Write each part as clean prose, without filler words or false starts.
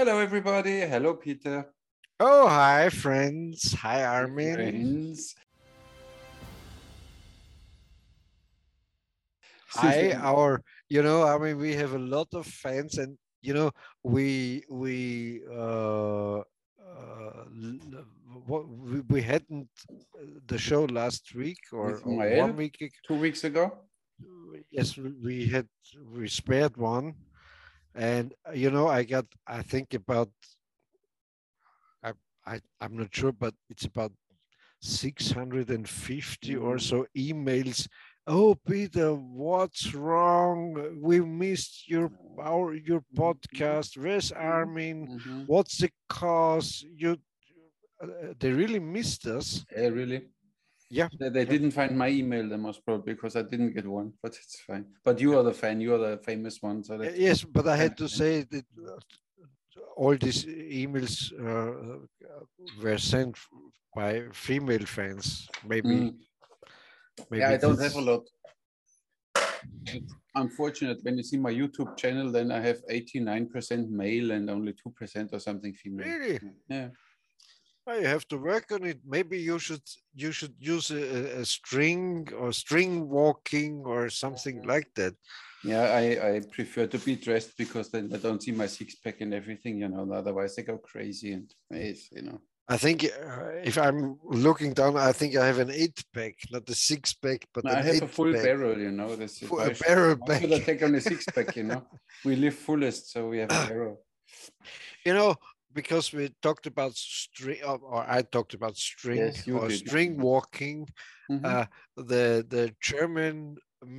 Hello, everybody. Hello, Peter. Oh, hi, friends. Hi, Armin. Friends. Hi, we have a lot of fans, and we hadn't the show last week or With 1 Mael week ago. 2 weeks ago. Yes, we spared one, and I think about I'm not sure, but it's about 650 or so emails. Oh, Peter, what's wrong? We missed your podcast. Where's Armin? What's the cause? They really missed us. Yeah, really? Yeah. They didn't find my email, the most probably, because I didn't get one, but it's fine. But you are the fan, you are the famous one. So yes, but I had to say that all these emails were sent by female fans. Maybe yeah, I don't have a lot. It's unfortunate when you see my YouTube channel, then I have 89% male and only 2% or something female. Really? Yeah. Well, you have to work on it. Maybe you should use a string or string walking or something like that. Yeah, I prefer to be dressed because then I don't see my six pack and everything, otherwise I go crazy and I think if I'm looking down, I think I have an 8-pack, not a 6-pack, but I have a full barrel, A barrel pack. Should I take on a 6-pack, We live fullest, so we have a barrel. Because we talked about string, or I talked about string, yes, or did. string walking. The German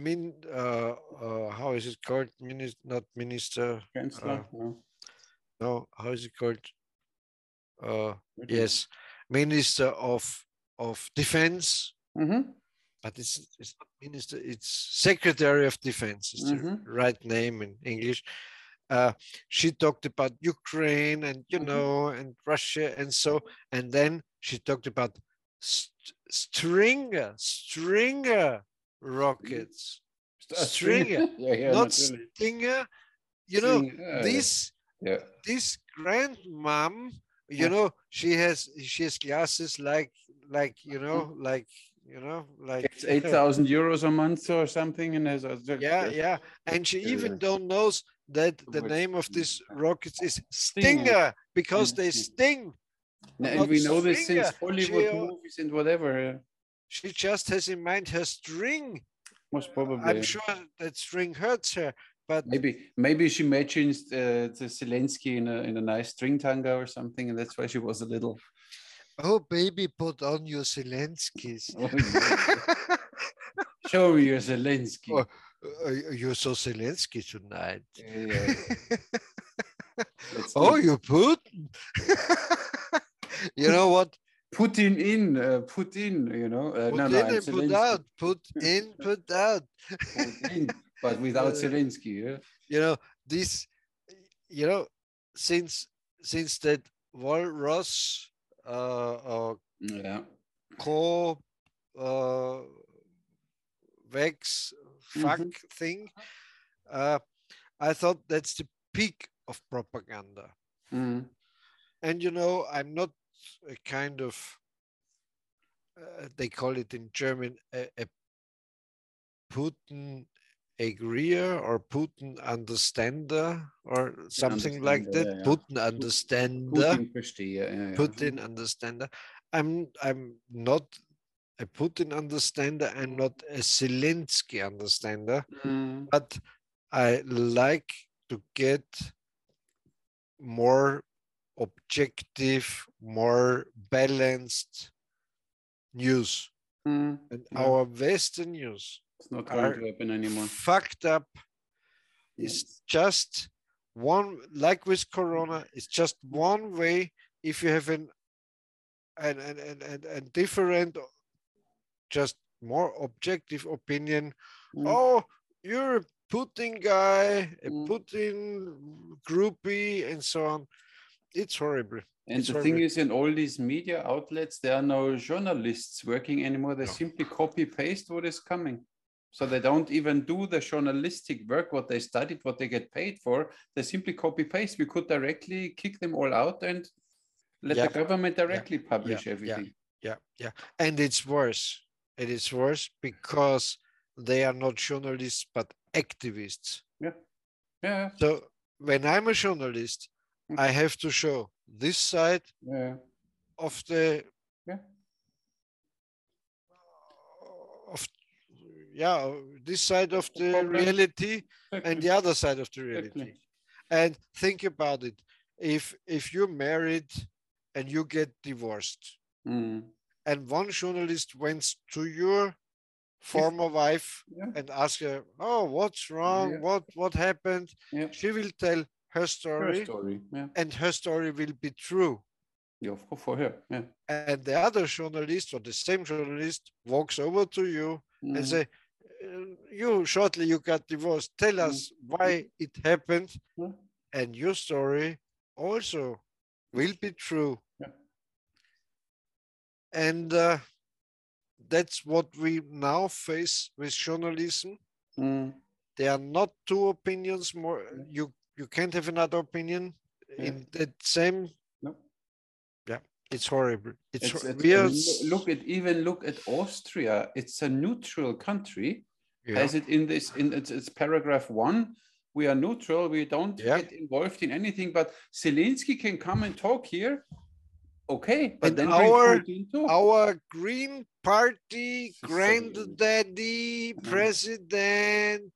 how is it called? Not minister. Chancellor? No, how is it called? Yes, Minister of Defense. But it's not minister. It's Secretary of Defense. Is the right name in English. She talked about Ukraine and and Russia and then she talked about Stinger rockets. Stinger, not Stinger. This grandmom, she has glasses like it's 8,000 euros a month or something, and and she even don't knows that the name of this rockets is Stinger because they sting. And we know this since Hollywood movies and whatever. She just has in mind her string. Most probably. I'm sure that string hurts her, but maybe she imagines the Zelensky in a nice string tanga or something, and that's why she was a little. Oh, baby, put on your Zelenskys. Show me your Zelensky. You're so Zelensky tonight. Yeah. Oh, you Putin. You know what? Putin in, put in, put in and put out. Put in, put out. Put in, but without Zelensky. This, since that Walrus Vex fuck thing, I thought that's the peak of propaganda. And I'm not a kind of they call it in German a Putin agreeer or Putin understander or something like that. Yeah. Putin understander. Putin understander. I'm not a Putin understander and not a Zelensky understander, but I like to get more objective, more balanced news. And our Western news it's not going to happen anymore. Fucked up. It's just one, like with Corona, it's just one way. If you have a different, just more objective opinion, oh, you're a Putin guy, a Putin groupie, and so on. It's horrible. And the thing is, in all these media outlets, there are no journalists working anymore. They simply copy paste what is coming. So they don't even do the journalistic work, what they studied, what they get paid for. They simply copy paste. We could directly kick them all out and let the government directly publish everything. Yeah. And it's worse. It is worse because they are not journalists, but activists. Yeah. So when I'm a journalist, I have to show this side of the this side of the reality and the other side of the reality. And think about it. If you're married and you get divorced, and one journalist went to your former wife and asked her, "Oh, what's wrong? What happened?" She will tell her story, and her story will be true. For her. And the other journalist or the same journalist walks over to you and say, you got divorced. Tell us why it happened. And your story also will be true. And that's what we now face with journalism. There are not two opinions more. You can't have another opinion in that same. It's horrible. Look at Austria. It's a neutral country. Has it in its paragraph 1. We are neutral. We don't get involved in anything. But Zelensky can come and talk here. Okay, but and then our Green Party granddaddy president.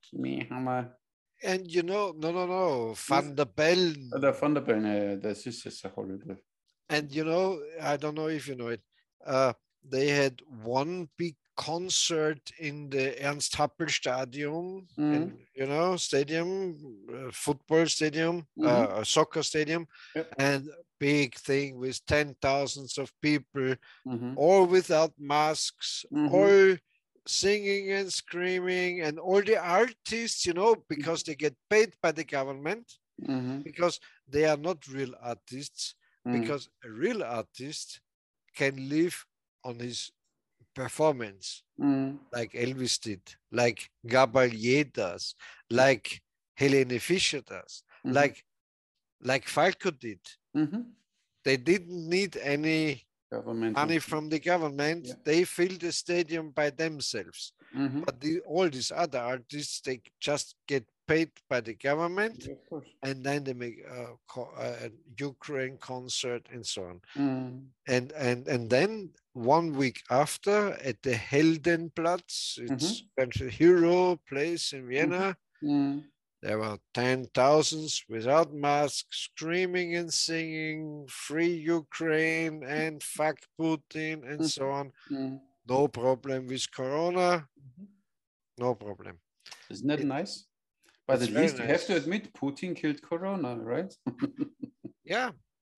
And no, Van der Bellen. Van der Bellen, this is horrible. And I don't know if you know it. They had one big concert in the Ernst Happel Stadium, stadium, football stadium, soccer stadium, and big thing with 10,000s of people, all without masks, all singing and screaming, and all the artists, because they get paid by the government, because they are not real artists. Because a real artist can live on his performance, like Elvis did, like Gabalier does, like Helene Fischer does, like Falco did. They didn't need any money from the government. They filled the stadium by themselves. But all these other artists, they just get paid by the government, and then they make a Ukraine concert and so on. And then 1 week after, at the Heldenplatz, it's a hero place in Vienna, there were 10,000s without masks, screaming and singing, "Free Ukraine" and "Fuck Putin" and so on. No problem with Corona. No problem. Isn't that nice? But at least you have to admit Putin killed Corona, right? Yeah.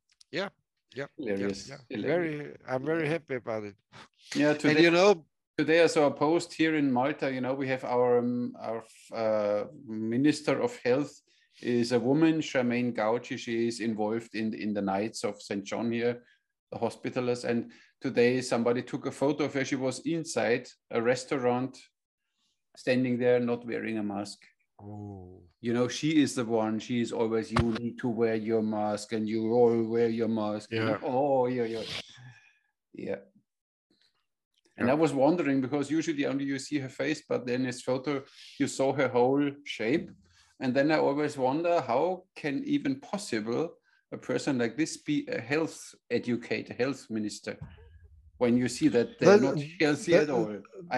Hilarious. I'm very happy about it. Yeah, today, today I saw a post here in Malta. We have our Minister of Health is a woman, Charmaine Gauci. She is involved in the Knights of St. John here, the hospitals. And today somebody took a photo of her. She was inside a restaurant, standing there, not wearing a mask. Oh. She is the one. She is always, you need to wear your mask, and you all wear your mask. Yeah. Yeah. And I was wondering, because usually only you see her face, but then this photo, you saw her whole shape. And then I always wonder, how can even possible a person like this be a health educator, health minister, when you see that they're not healthy at all?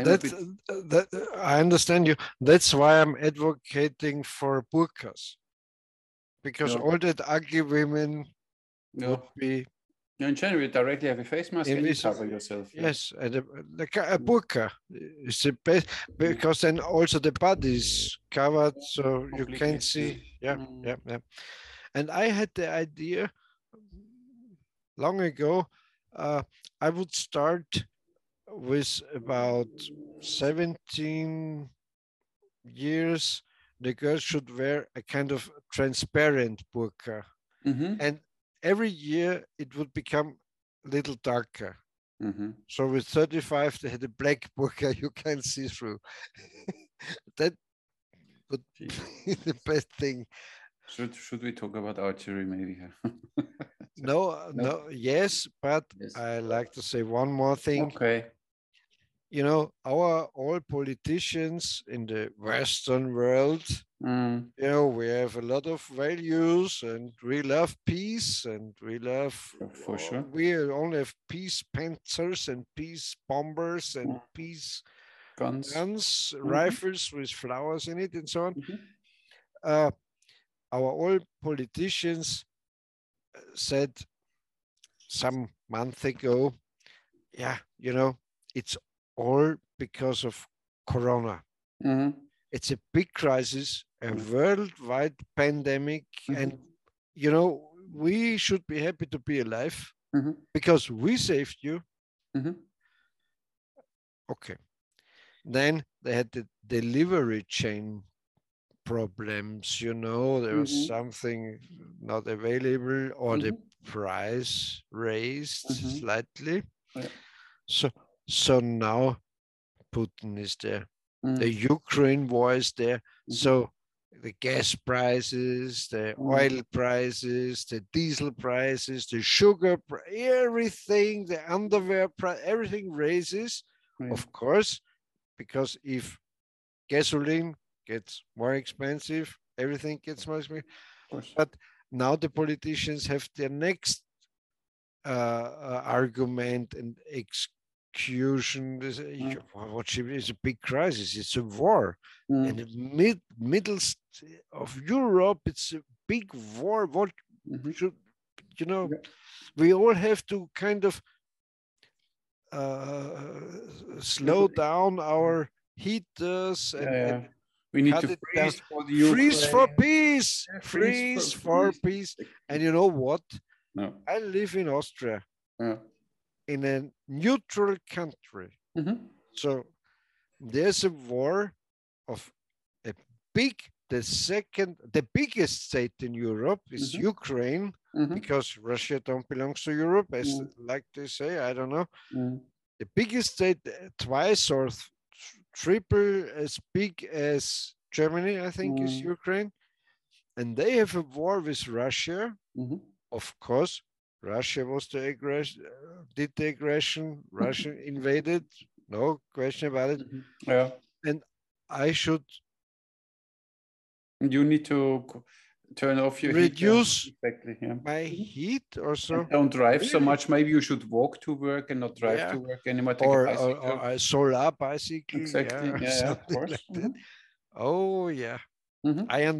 I understand you. That's why I'm advocating for burqas, because all that ugly women would be. In general, you directly have a face mask and you cover yourself. Yes, and a burqa is the best, because then also the body is covered, so you can see. Yeah. And I had the idea long ago. I would start with about 17 years. The girls should wear a kind of transparent burqa. And every year it would become a little darker. So with 35, they had a black burqa you can't see through. That would be the best thing. Should we talk about archery maybe? No, yes, but yes. I like to say one more thing. Okay. You know, all politicians in the Western world, you know, we have a lot of values and we love peace and we love, for sure. We only have peace panzers and peace bombers and peace guns, rifles with flowers in it and so on. Our old politicians said some month ago, yeah, you know, it's all because of Corona. It's a big crisis, a worldwide pandemic, and you know, we should be happy to be alive because we saved you. Okay. Then they had the delivery chain problems, you know, there was something not available or the price raised slightly. So now Putin is there. The Ukraine war is there. So the gas prices, the oil prices, the diesel prices, the sugar, everything, the underwear price, everything raises, of course, because if gasoline gets more expensive, everything gets more expensive. But now the politicians have their next argument and execution. What is a big crisis? It's a war. And the middle of Europe, it's a big war. What should, you know, we all have to kind of slow down our heaters and we need to freeze for the freeze for peace. Freeze for peace. And you know what? No. I live in Austria, in a neutral country. So there's a war of the biggest state in Europe is Ukraine, because Russia don't belong to Europe, as like they say, I don't know. The biggest state, twice or triple as big as Germany, I think, is Ukraine. And they have a war with Russia. Of course, Russia was the aggression, did the aggression, Russia invaded, no question about it. And you need to turn off your reduce my heat or so. And don't drive so much. Maybe you should walk to work and not drive to work anymore. Take a bicycle. Or a solar bicycle. Exactly. Yeah, of course. Like that. Oh yeah. I'm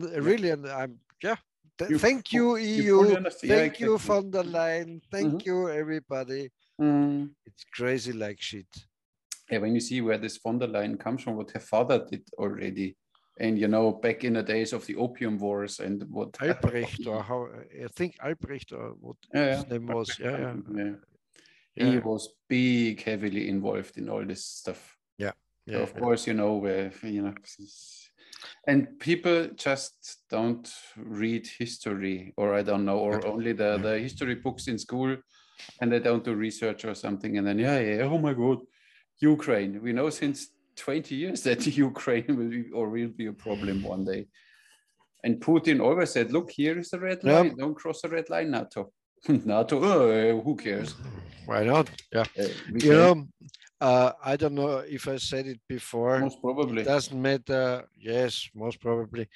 thank you, EU. Thank you, von der Leyen. Thank you, everybody. It's crazy like shit. Yeah, when you see where this von der Leyen comes from, what her father did already. And, you know, back in the days of the opium wars and what... Albrecht, or how, I think Albrecht, or what his name was. He was heavily involved in all this stuff. So of course, you know, where, you know... And people just don't read history, or I don't know, or only the history books in school, and they don't do research or something. And then, oh my God, Ukraine. We know since 20 years that Ukraine will be a problem one day. And Putin always said, look, here is the red line. Don't cross the red line, NATO. NATO, who cares? Why not? Yeah. You know, I don't know if I said it before. Most probably. It doesn't matter. Yes, most probably.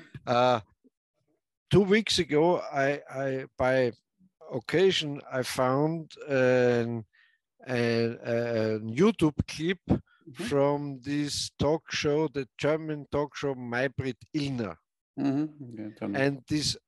2 weeks ago, I by occasion, I found a YouTube clip from this talk show, the German talk show Maybrit Illner. And this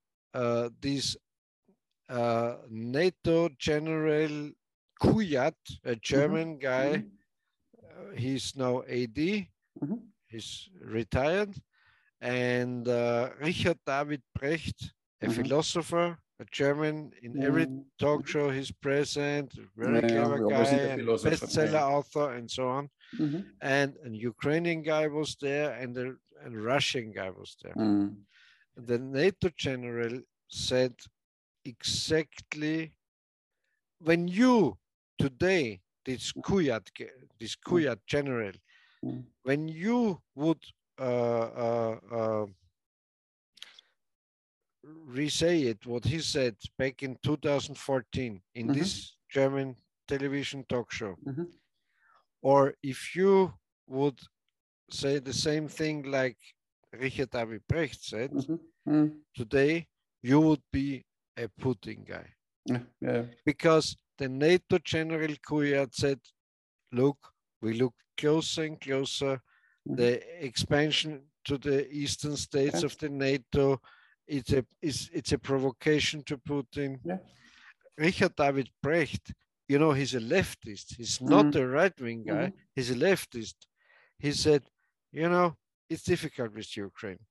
NATO General Kujat, a German guy, he's now AD, he's retired, and Richard David Brecht, a philosopher, a German, in every talk show he's present, very clever guy, and bestseller author, and so on. And a Ukrainian guy was there, and a Russian guy was there. The NATO general said exactly, when you today, this Kujat general, when you would re-say it, what he said back in 2014 in this German television talk show. Or if you would say the same thing like Richard David Brecht said, today you would be a Putin guy. Because the NATO General Kuyat said, look, we look closer and closer. The expansion to the eastern states of the NATO, it's a provocation to Putin. Richard David Brecht, you know, he's a leftist. He's not a right-wing guy. He's a leftist. He said, you know, it's difficult with Ukraine.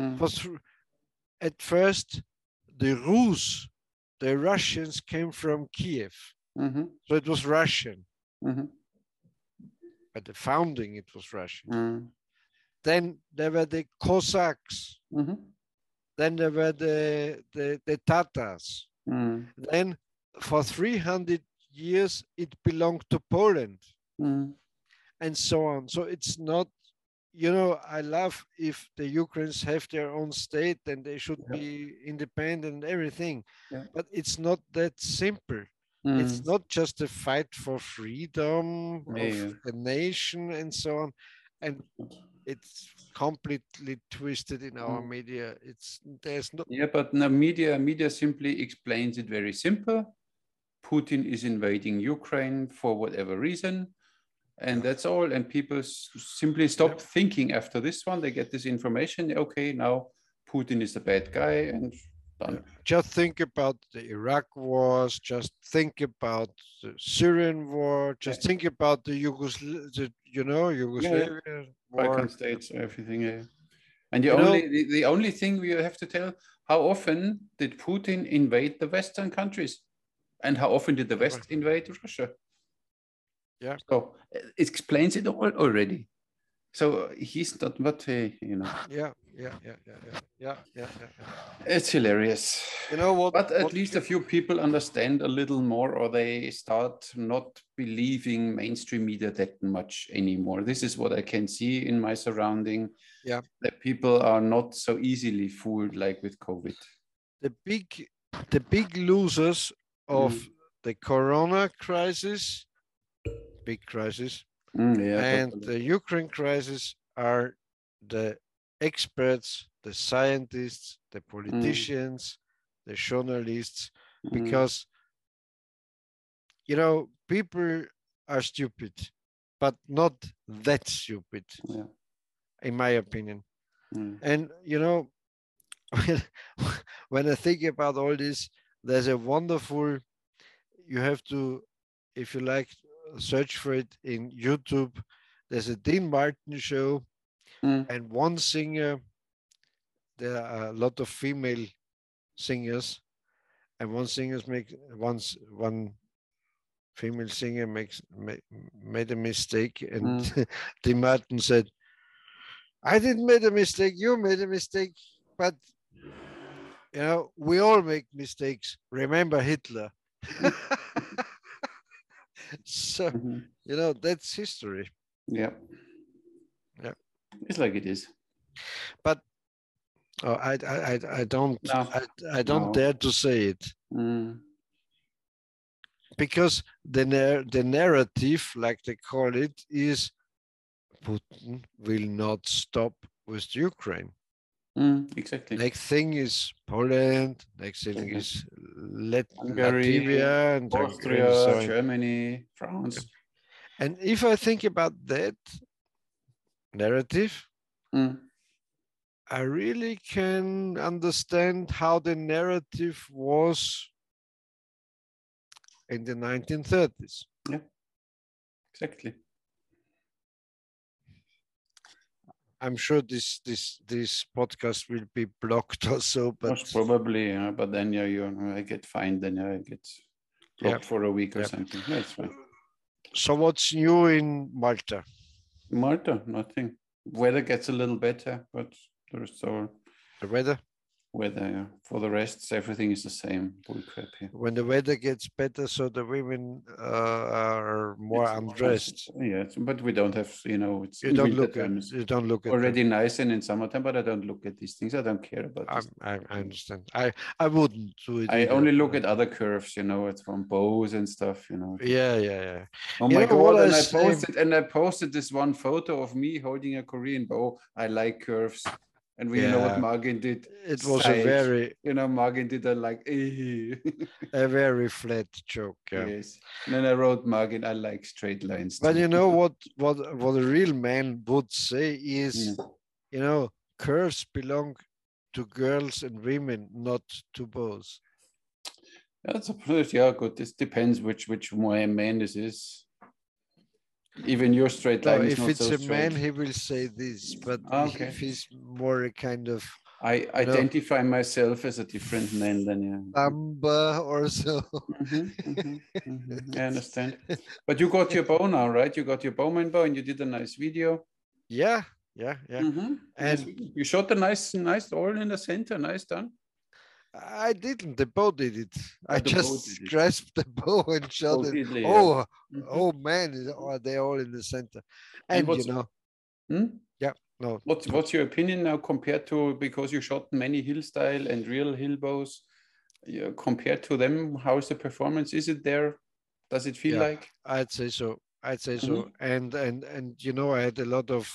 At first, the Rus, the Russians came from Kiev. So it was Russian. At the founding, it was Russian. Then there were the Cossacks. Then there were the Tatars. Then for 300 years, it belonged to Poland. And so on. So it's not, you know, I love if the Ukrainians have their own state and they should be independent and everything. But it's not that simple. It's not just a fight for freedom of a nation and so on. And it's completely twisted in our media. There's no. But the media simply explains it very simple. Putin is invading Ukraine for whatever reason. And that's all. And people simply stop thinking after this one. They get this information. Okay, now Putin is a bad guy and done. Just think about the Iraq wars. Just think about the Syrian war. Just think about the Yugoslavia war. Balkan states, everything. And the only thing we have to tell, how often did Putin invade the Western countries? And how often did the West invade Russia? So it explains it all already. So he's not what you know. It's hilarious. You know what? But at least a few people understand a little more, or they start not believing mainstream media that much anymore. This is what I can see in my surrounding. That people are not so easily fooled like with COVID. The big losers of the Corona crisis. Big crisis, and the Ukraine crisis are the experts, the scientists, the politicians, the journalists, because, you know, people are stupid, but not that stupid, in my opinion. And, you know, when I think about all this, there's a wonderful, you have to, if you like, search for it in YouTube. There's a Dean Martin show, and one singer, there are a lot of female singers, and one female singer made a mistake, and Dean Martin said, I didn't make a mistake, you made a mistake, but you know, we all make mistakes. Remember Hitler. So, you know, that's history. It's like it is. But I don't dare to say it. Because the narrative, like they call it, is Putin will not stop with Ukraine. Exactly. Next thing is Poland. Next thing is Latvia and Austria, Germany, France. And if I think about that narrative, I really can understand how the narrative was in the 1930s. Yeah, exactly. I'm sure this podcast will be blocked also, but most probably. But then I get fined. Then I get blocked for a week or something. That's fine. So what's new in Malta? Malta, nothing. Weather gets a little better, but there's so the weather. weather. For the rest, everything is the same. Bullcrap here. When the weather gets better, so the women are more undressed. Yes, but we don't have, it's you don't look at already nice and in summertime, but I don't look at these things. I don't care about this. I understand. I wouldn't do it. I only look at other curves, it's from bows and stuff, Yeah. Oh my God! And I posted this one photo of me holding a Korean bow. I like curves. And we know what Margin did. It was a very, Margin did a very flat joke. Yeah. Yes. And then I wrote, Margin, I like straight lines. But you know what a real man would say is, curves belong to girls and women, not to both. That's good. This depends which man this is. Even your straight line is not so straight. If it's a man, he will say this, but if he's more a kind of... I identify myself as a different man than Bamba or so. I understand. But you got your bow now, right? You got your Bowman bow and you did a nice video. Yeah. And you shot a nice all in the center. Nice done. I didn't. The bow did it. I just grasped the bow and shot it. Oh man, they're all in the center. And yeah, no. What's your opinion now compared to, because you shot many hill style and real hill bows, compared to them? How is the performance? Is it there? Does it feel like? I'd say so. And I had a lot of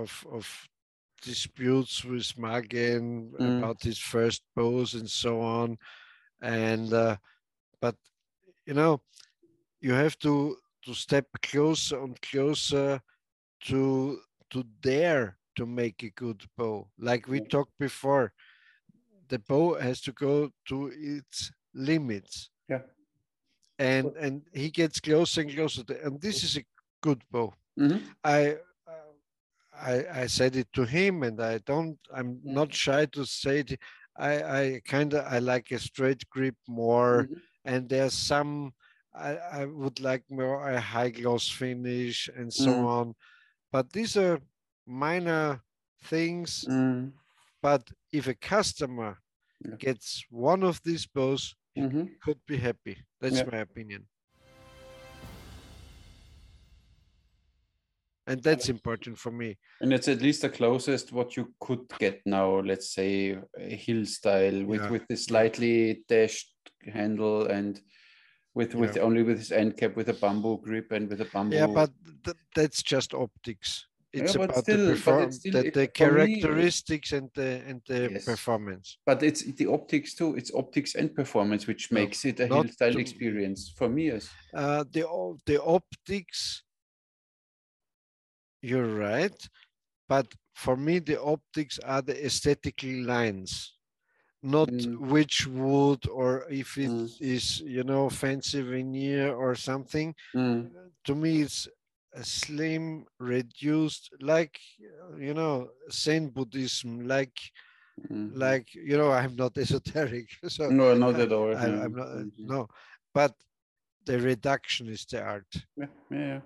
disputes with Margin about his first bows and so on, and but you have to step closer and closer to dare to make a good bow. Like we talked before, the bow has to go to its limits. Yeah, and he gets closer and closer and this is a good bow. I said it to him, and I'm not shy to say it. I like a straight grip more, and there's some I would like more a high gloss finish and so on. But these are minor things. But if a customer gets one of these bows, he could be happy. That's my opinion. And that's important for me. And it's at least the closest what you could get now, let's say a hill style with the slightly dashed handle and with only with this end cap with a bamboo grip and with a bamboo. Yeah, but that's just optics. It's about the characteristics and the performance. But it's the optics too. It's optics and performance which makes it a hill style experience for me. Yes. The optics. You're right, but for me the optics are the aesthetical lines, not which wood or if it is fancy veneer or something. To me it's a slim, reduced, like Zen Buddhism, like I'm not esoteric, so no, not at all. I'm not, no, but the reduction is the art. Yeah.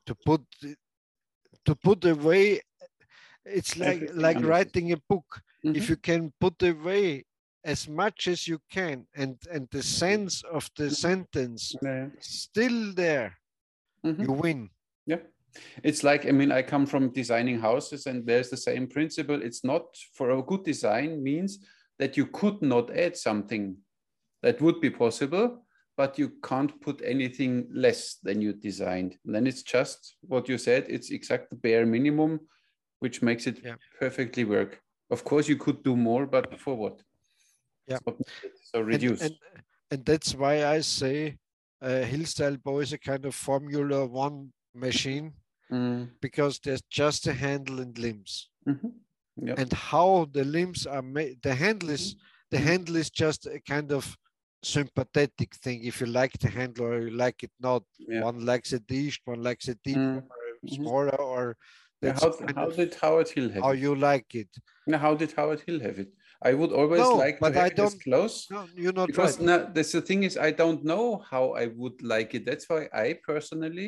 To put away, it's like writing a book. If you can put away as much as you can, and the sense of the sentence still there, you win. Yeah, it's like, I come from designing houses, and there's the same principle. It's not, for a good design means that you could not add something that would be possible, but you can't put anything less than you designed. And then it's just what you said. It's exact the bare minimum, which makes it perfectly work. Of course, you could do more, but for what? Yeah. So reduce. And that's why I say hill style bow is a kind of Formula One machine, because there's just a handle and limbs. And how the limbs are made, the handle is just a kind of sympathetic thing. If you like the handle or you like it not, one likes it east, one likes it deeper, or smaller, or how did Howard Hill have how you like it. Now, how did Howard Hill have it? I would always like to have it as close. No, you're not because right. That's the thing is, I don't know how I would like it. That's why I personally,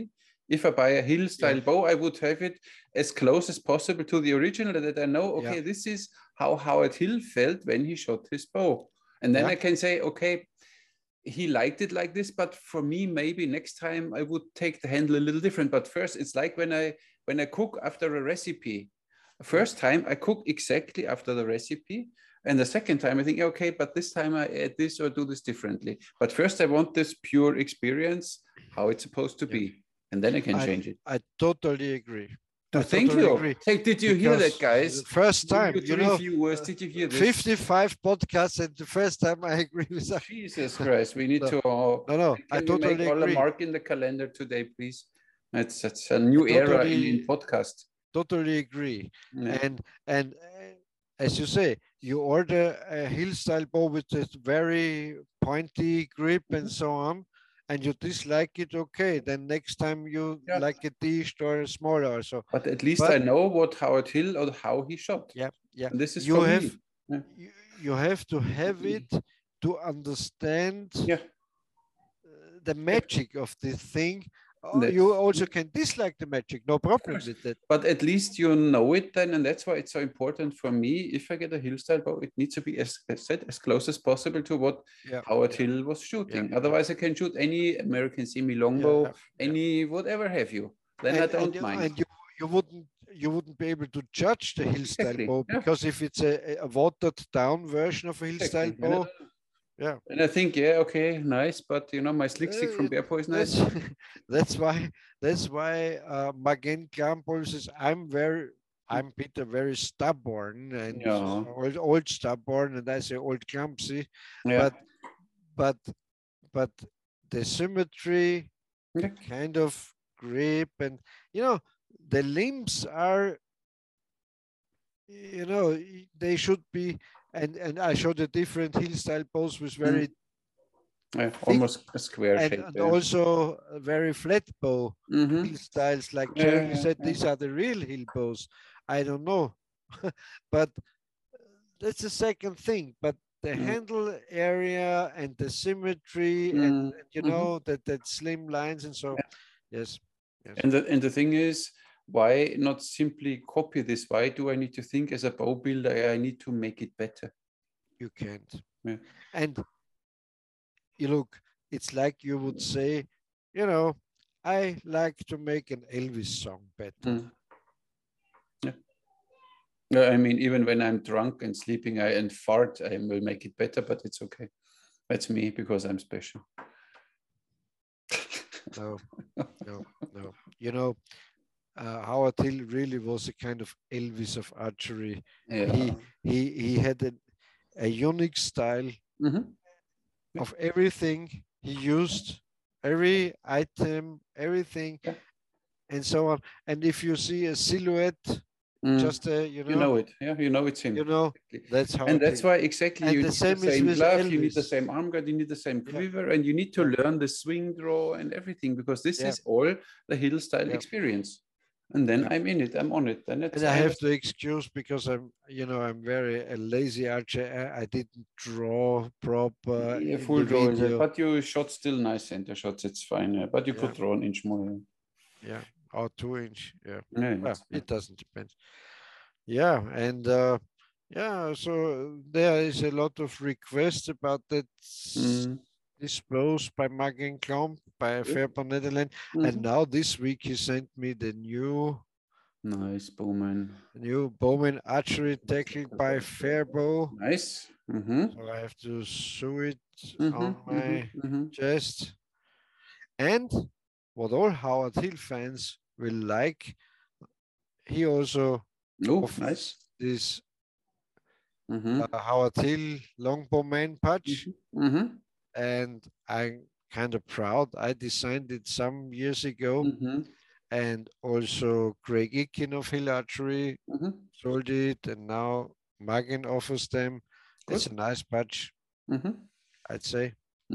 if I buy a hill style bow, I would have it as close as possible to the original, that I know, okay, this is how Howard Hill felt when he shot his bow. And then I can say, okay, he liked it like this, but for me, maybe next time I would take the handle a little different. But first, it's like when I cook after a recipe. First time I cook exactly after the recipe. And the second time I think, okay, but this time I add this or do this differently. But first I want this pure experience, how it's supposed to be. And then I can change it. I totally agree. Thank you. Agree. Hey, did you hear that, guys? First time, you know, viewers, did you hear this? 55 podcasts, and the first time I agree with that. Jesus Christ, we need to. I totally make all agree. a mark in the calendar today, please. That's a new era in podcast. Totally agree. Yeah. And as you say, you order a hill style bow with a very pointy grip and so on, and you dislike it, okay, then next time you like a dished or a smaller or so. But at least I know what Howard Hill or how he shot. Yeah. And this is you have you have to have it to understand the magic of this thing. You also can dislike the magic, no problem with that. But at least you know it then, and that's why it's so important for me. If I get a hill style bow, it needs to be as close as possible to what Howard Hill was shooting. Otherwise, I can shoot any American semi-longbow, any whatever have you. Then I don't mind. And you wouldn't be able to judge the hill style bow because if it's a watered down version of a hill style bow. Yeah, and I think, okay, nice, but you know, my slick stick from Bearpaw is nice. That's why Magen Klampool says I'm Peter very stubborn and old stubborn, and I say old clumsy. But the symmetry, kind of grip, and you know, the limbs are, you know, they should be. And I showed the different hill style bows with very almost a square shape. And also a very flat bow hill styles, like Jeremy said, these are the real hill bows. I don't know, but that's the second thing. But the handle area and the symmetry and you know that slim lines and so yes. And the thing is, why not simply copy this? Why do I need to think as a bow builder? I need to make it better. You can't. And you look, it's like you would say, you know, I like to make an Elvis song better. I mean, even when I'm drunk and sleeping and fart, I will make it better, but it's okay. That's me because I'm special. No. You know, Howard Hill really was a kind of Elvis of archery. He had a unique style of everything he used, every item, everything, and so on. And if you see a silhouette, just you know it. Yeah, you know it's him. You know, that's how. And that's why exactly you need the same glove, you need the same arm guard, you need the same quiver, and you need to learn the swing draw and everything, because this is all the hill style experience. And then I'm in it, I'm on it. And I have to excuse because I'm very a lazy archer. I didn't draw proper. Full draw, but you shot still nice center shots. It's fine, but you could draw an inch more. Yeah, or 2 inch. Well, it doesn't depend. Yeah, and so there is a lot of requests about that. Disposed by Magen Klamp by Fairbairn, Netherlands, and now this week he sent me the new Bowman archery tackle by Fairbow. Nice. So I have to sew it on my chest. And what all Howard Hill fans will like, he also nice this Howard Hill Longbowman patch. And I'm kind of proud. I designed it some years ago, and also Craig Ikin of Hill Archery sold it, and now Magen offers them. Good. It's a nice patch, I'd say.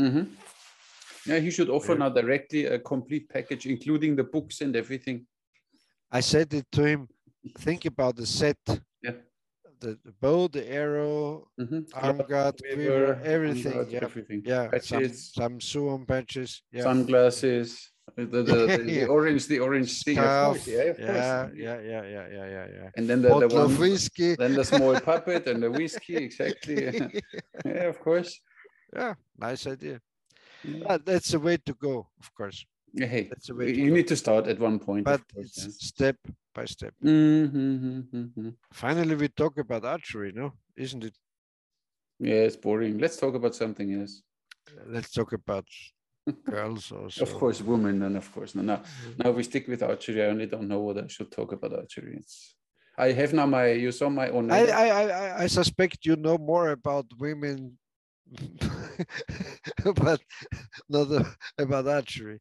Yeah, he should offer now directly a complete package, including the books and everything. I said it to him. Think about the set. The bow, the arrow, arm guard, quiver, everything. Everything. Yeah, some sew-on patches. Sunglasses. The orange thing. Scarf. Of course. Yeah. And then Bottle of whiskey. Then the small puppet and the whiskey, exactly. Yeah, of course. Yeah, nice idea. Yeah. That's the way to go, of course. Hey, you need to start at one point. But it's step by step. Finally, we talk about archery, no? Isn't it? Yeah, it's boring. Let's talk about something else. Let's talk about girls also. Of course, women, and of course, no. Now we stick with archery. I only don't know what I should talk about archery. I have now you saw my own. I suspect you know more about women, but not about archery.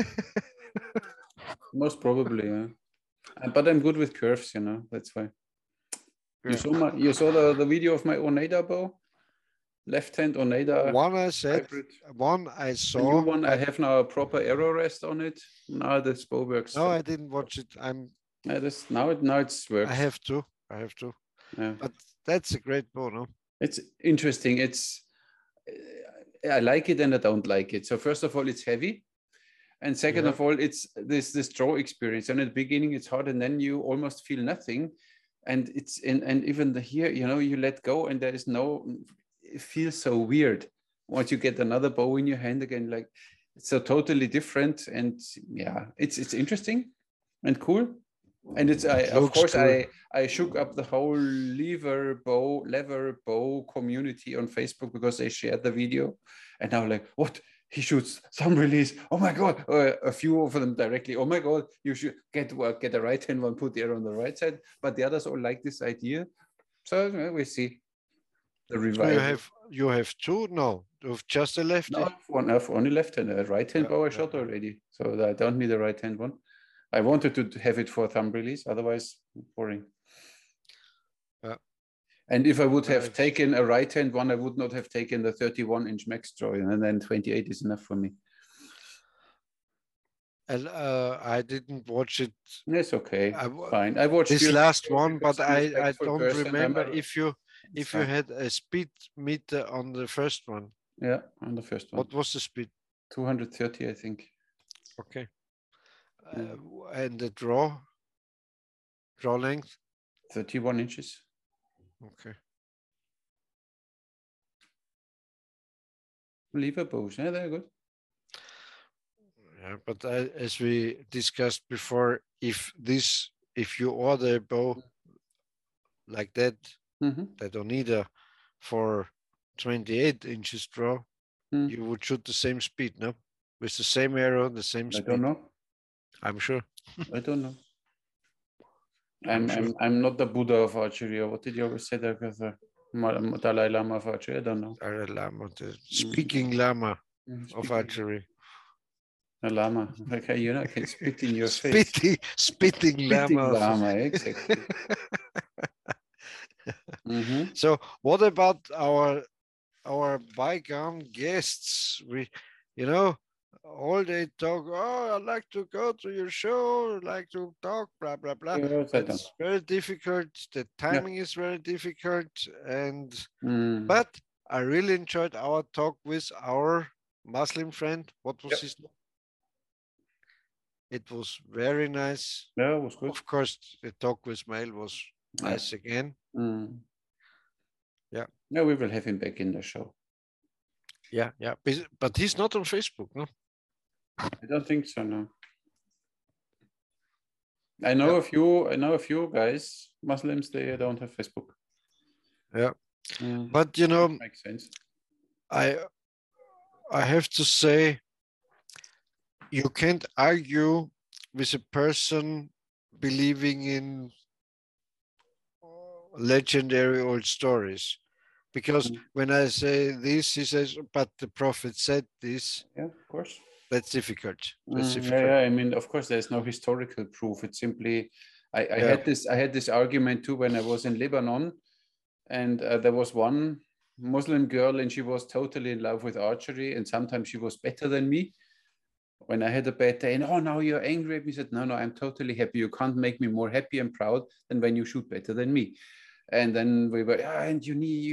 Most probably, yeah. But I'm good with curves, that's why. Yeah. You saw the video of my Oneida bow? Left hand Oneida. One I said, hybrid. One I saw. The new one, I have now a proper arrow rest on it. Now this bow works. No, I didn't watch it. Now it works. I have to. Yeah. But that's a great bow, no? It's interesting. I like it and I don't like it. So first of all, it's heavy. And second of all, it's this draw experience. And at the beginning, it's hard, and then you almost feel nothing. And and even here, you let go, and there is it feels so weird once you get another bow in your hand again. Like, it's so totally different. And yeah, it's interesting and cool. And I shook up the whole lever bow community on Facebook because they shared the video, and now like, what? He shoots thumb release. Oh my God. A few of them directly. Oh my God, you should get a right hand one, put the arrow on the right side. But the others all like this idea. So we see the revival. You have two? No, you've just a lefty? No, I've only left hand. A right hand bow I shot already. So I don't need a right hand one. I wanted to have it for thumb release. Otherwise, boring. And if I would have taken a right-hand one, I would not have taken the 31-inch max draw, and then 28 is enough for me. And I didn't watch it. It's okay. Fine. I watched this last one, but I don't remember if you had a speed meter on the first one. Yeah, on the first one. What was the speed? 230, I think. Okay. And the draw length? 31 inches. Okay. Lever bows, yeah, they're good. Yeah, but as we discussed before, if you order a bow like that, that Oneida for 28 inches draw, you would shoot the same speed, no? With the same arrow, the same speed. I don't know. I'm sure. I don't know. I'm not the Buddha of archery. Or what did you always say there? Dalai Lama of archery. I don't know. Dalai Lama, the speaking Lama of archery. A Lama. Okay, I can spit in your face. Spitting Lama. Lama, exactly. So, what about our bygone guests? All they talk, I like to go to your show, I like to talk, blah, blah, blah. It's very difficult. The timing is very difficult. But I really enjoyed our talk with our Muslim friend. What was his name? It was very nice. Yeah, it was good. Of course, the talk with Mail was nice again. Yeah. Yeah, we will have him back in the show. Yeah. But he's not on Facebook, no? I don't think so, no. I know a few guys, Muslims, they don't have Facebook. Yeah. But makes sense. I have to say, you can't argue with a person believing in legendary old stories. Because when I say this, he says, but the prophet said this. Yeah, of course. That's difficult. Yeah, I mean, of course, there's no historical proof. It's simply, I had this argument too when I was in Lebanon, and there was one Muslim girl, and she was totally in love with archery, and sometimes she was better than me. When I had a bad day, and now you're angry at me, I said, no, I'm totally happy. You can't make me more happy and proud than when you shoot better than me. And then we were, and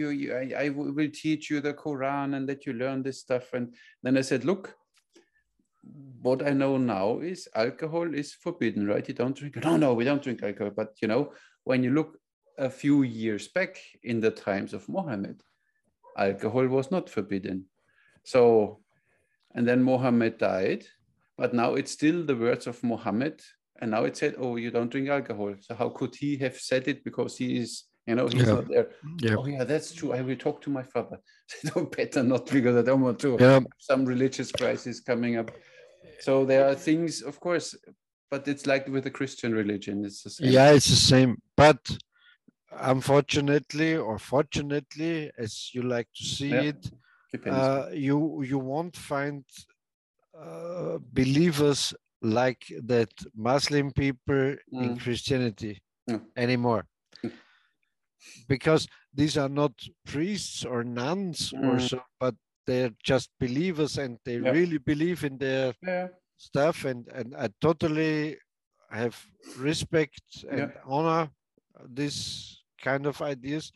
I will teach you the Quran and that you learn this stuff. And then I said, look, what I know now is alcohol is forbidden, right? You don't drink. No, we don't drink alcohol. But you know, when you look a few years back in the times of Mohammed, alcohol was not forbidden. So, and then Mohammed died, but now it's still the words of Mohammed. And now it said, oh, you don't drink alcohol. So how could he have said it? Because he is, you know, he's not there. Yeah. Oh yeah, that's true. I will talk to my father. So better not, because I don't want to have some religious crisis coming up. So there are things, of course, but it's like with the Christian religion. It's the same. Yeah, it's the same. But unfortunately, or fortunately, as you like to see it, you won't find believers like that Muslim people in Christianity anymore, because these are not priests or nuns or so, but they're just believers, and they really believe in their stuff, and I totally have respect and honor this kind of ideas.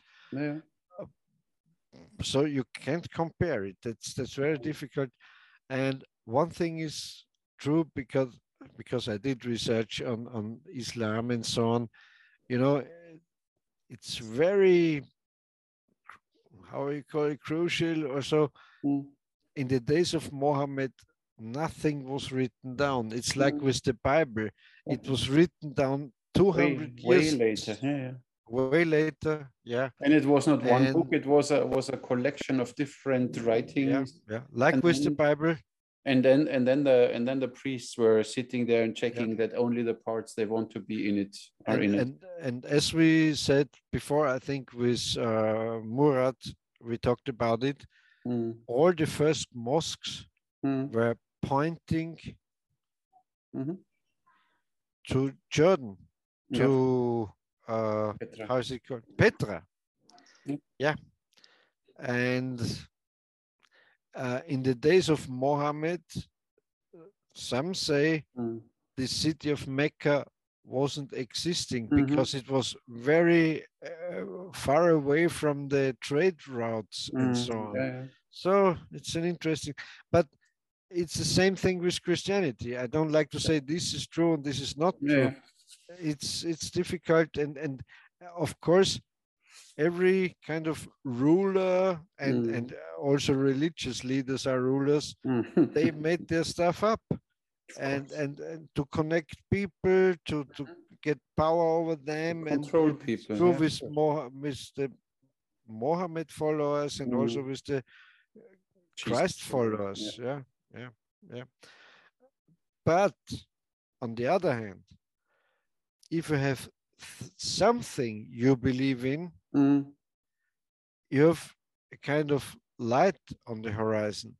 So you can't compare it. That's very difficult. And one thing is true, because I did research on Islam and so on. You know, it's very, how you call it, crucial or so. In the days of Mohammed, nothing was written down. It's like with the Bible. It was written down 200 years later. Way later, yeah. And it was not one book. It was a collection of different writings. Yeah. Like with the Bible. And then the priests were sitting there and checking that only the parts they want to be in it are in it. And as we said before, I think with Murat, we talked about it. All the first mosques were pointing to Jordan, to Petra. How is it called? Petra. Yeah. And in the days of Mohammed, some say the city of Mecca wasn't existing because it was very far away from the trade routes and so on. So it's an interesting, but it's the same thing with Christianity. I don't like to say this is true and this is not true. It's difficult, and of course every kind of ruler and also religious leaders are rulers. They made their stuff up and to connect people, to get power over them, and control people. Through with the Mohammed followers and also with the Christ followers. Yeah. But on the other hand, if you have something you believe in, you have a kind of light on the horizon.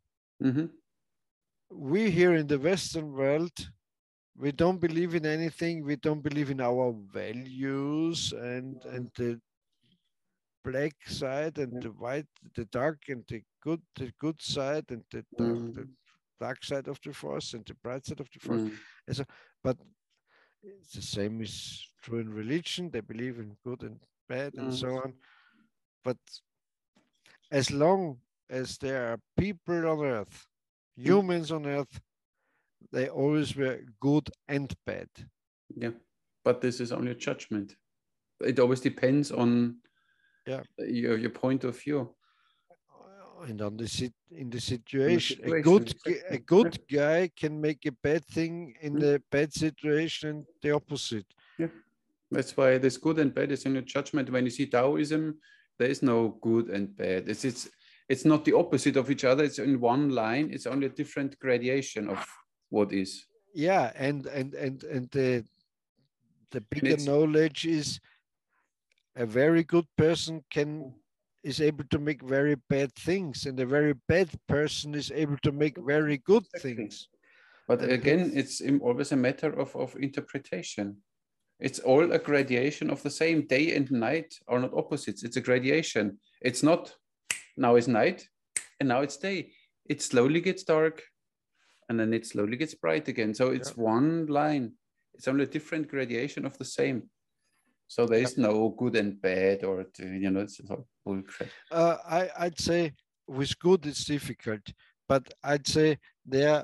We here in the Western world, we don't believe in anything. We don't believe in our values and the black side and the white, the dark and the good side, and the dark side of the force and the bright side of the force. And so, but it's the same is true in religion. They believe in good and bad and so on. But as long as there are people on earth, humans on earth, they always were good and bad. Yeah, but this is only a judgment. It always depends on your point of view. And on in the situation, a good guy can make a bad thing in the bad situation, the opposite. Yeah, that's why this good and bad is in a judgment. When you see Taoism, there is no good and bad. It's not the opposite of each other. It's in one line. It's only a different gradation of what is. Yeah, and the bigger knowledge is a very good person is able to make very bad things, and a very bad person is able to make very good things. But again, it's always a matter of interpretation. It's all a gradation of the same. Day and night are not opposites. It's a gradation. It's not now it's night and now it's day. It slowly gets dark and then it slowly gets bright again. So it's one line. It's only a different gradation of the same. So there is no good and bad, or it's all bullshit. I'd say with good it's difficult, but I'd say there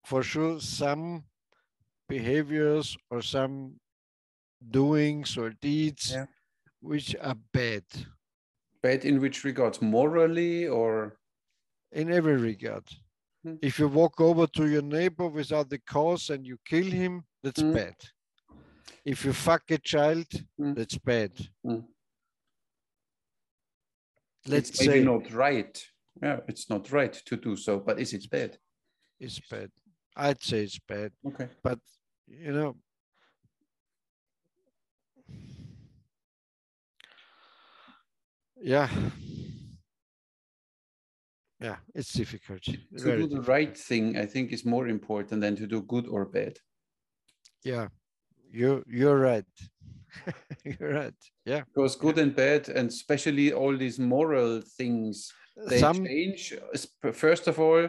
for sure some behaviors or some doings or deeds which are bad. Bad in which regards? Morally or? In every regard. If you walk over to your neighbor without the cause and you kill him, that's bad. If you fuck a child, that's bad. It's maybe not right. Yeah, it's not right to do so, but is it bad? It's bad. I'd say it's bad. Okay. But, you know, yeah. Yeah, it's difficult. To do the right thing, I think, is more important than to do good or bad. Yeah, you're right. You're right. Yeah. Because good and bad, and especially all these moral things, they change. First of all,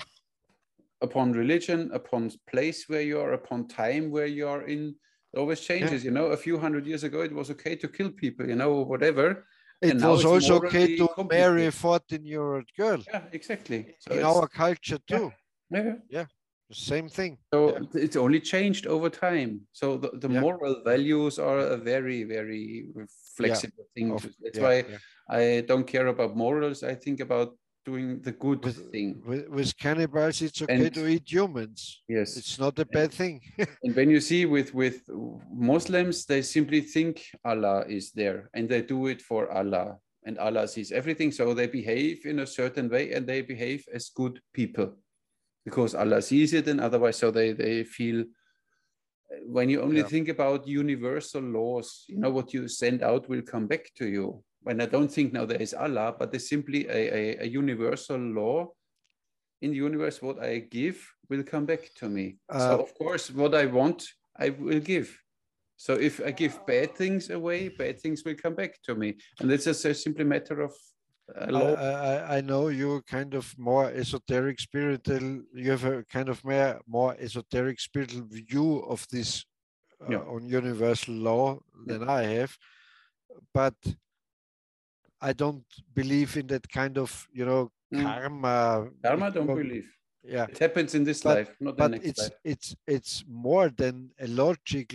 upon religion, upon place where you are, upon time where you are in. It always changes. You know, a few hundred years ago, it was okay to kill people. You know, whatever. It was also okay to marry a 14-year-old girl. Yeah, exactly. So in our culture too. Yeah. Same thing. So it's only changed over time. So the moral values are a very, very flexible thing. That's why I don't care about morals. I think about doing the good thing. With cannibals, it's okay to eat humans. Yes. It's not a bad thing. And when you see with Muslims, they simply think Allah is there and they do it for Allah, and Allah sees everything. So they behave in a certain way and they behave as good people because Allah sees it, and otherwise, so they feel. When you only think about universal laws, you know, what you send out will come back to you. When I don't think now there is Allah, but there's simply a universal law in the universe. What I give will come back to me. So of course, what I want, I will give. So if I give bad things away, bad things will come back to me. And it's just a simply matter of law. I know you're kind of more esoteric spiritual. You have a kind of more esoteric spiritual view of this on universal law than I have. But I don't believe in that kind of, you know, karma. Karma, don't believe. Yeah, it happens in this life, not the next life. It's more than a logic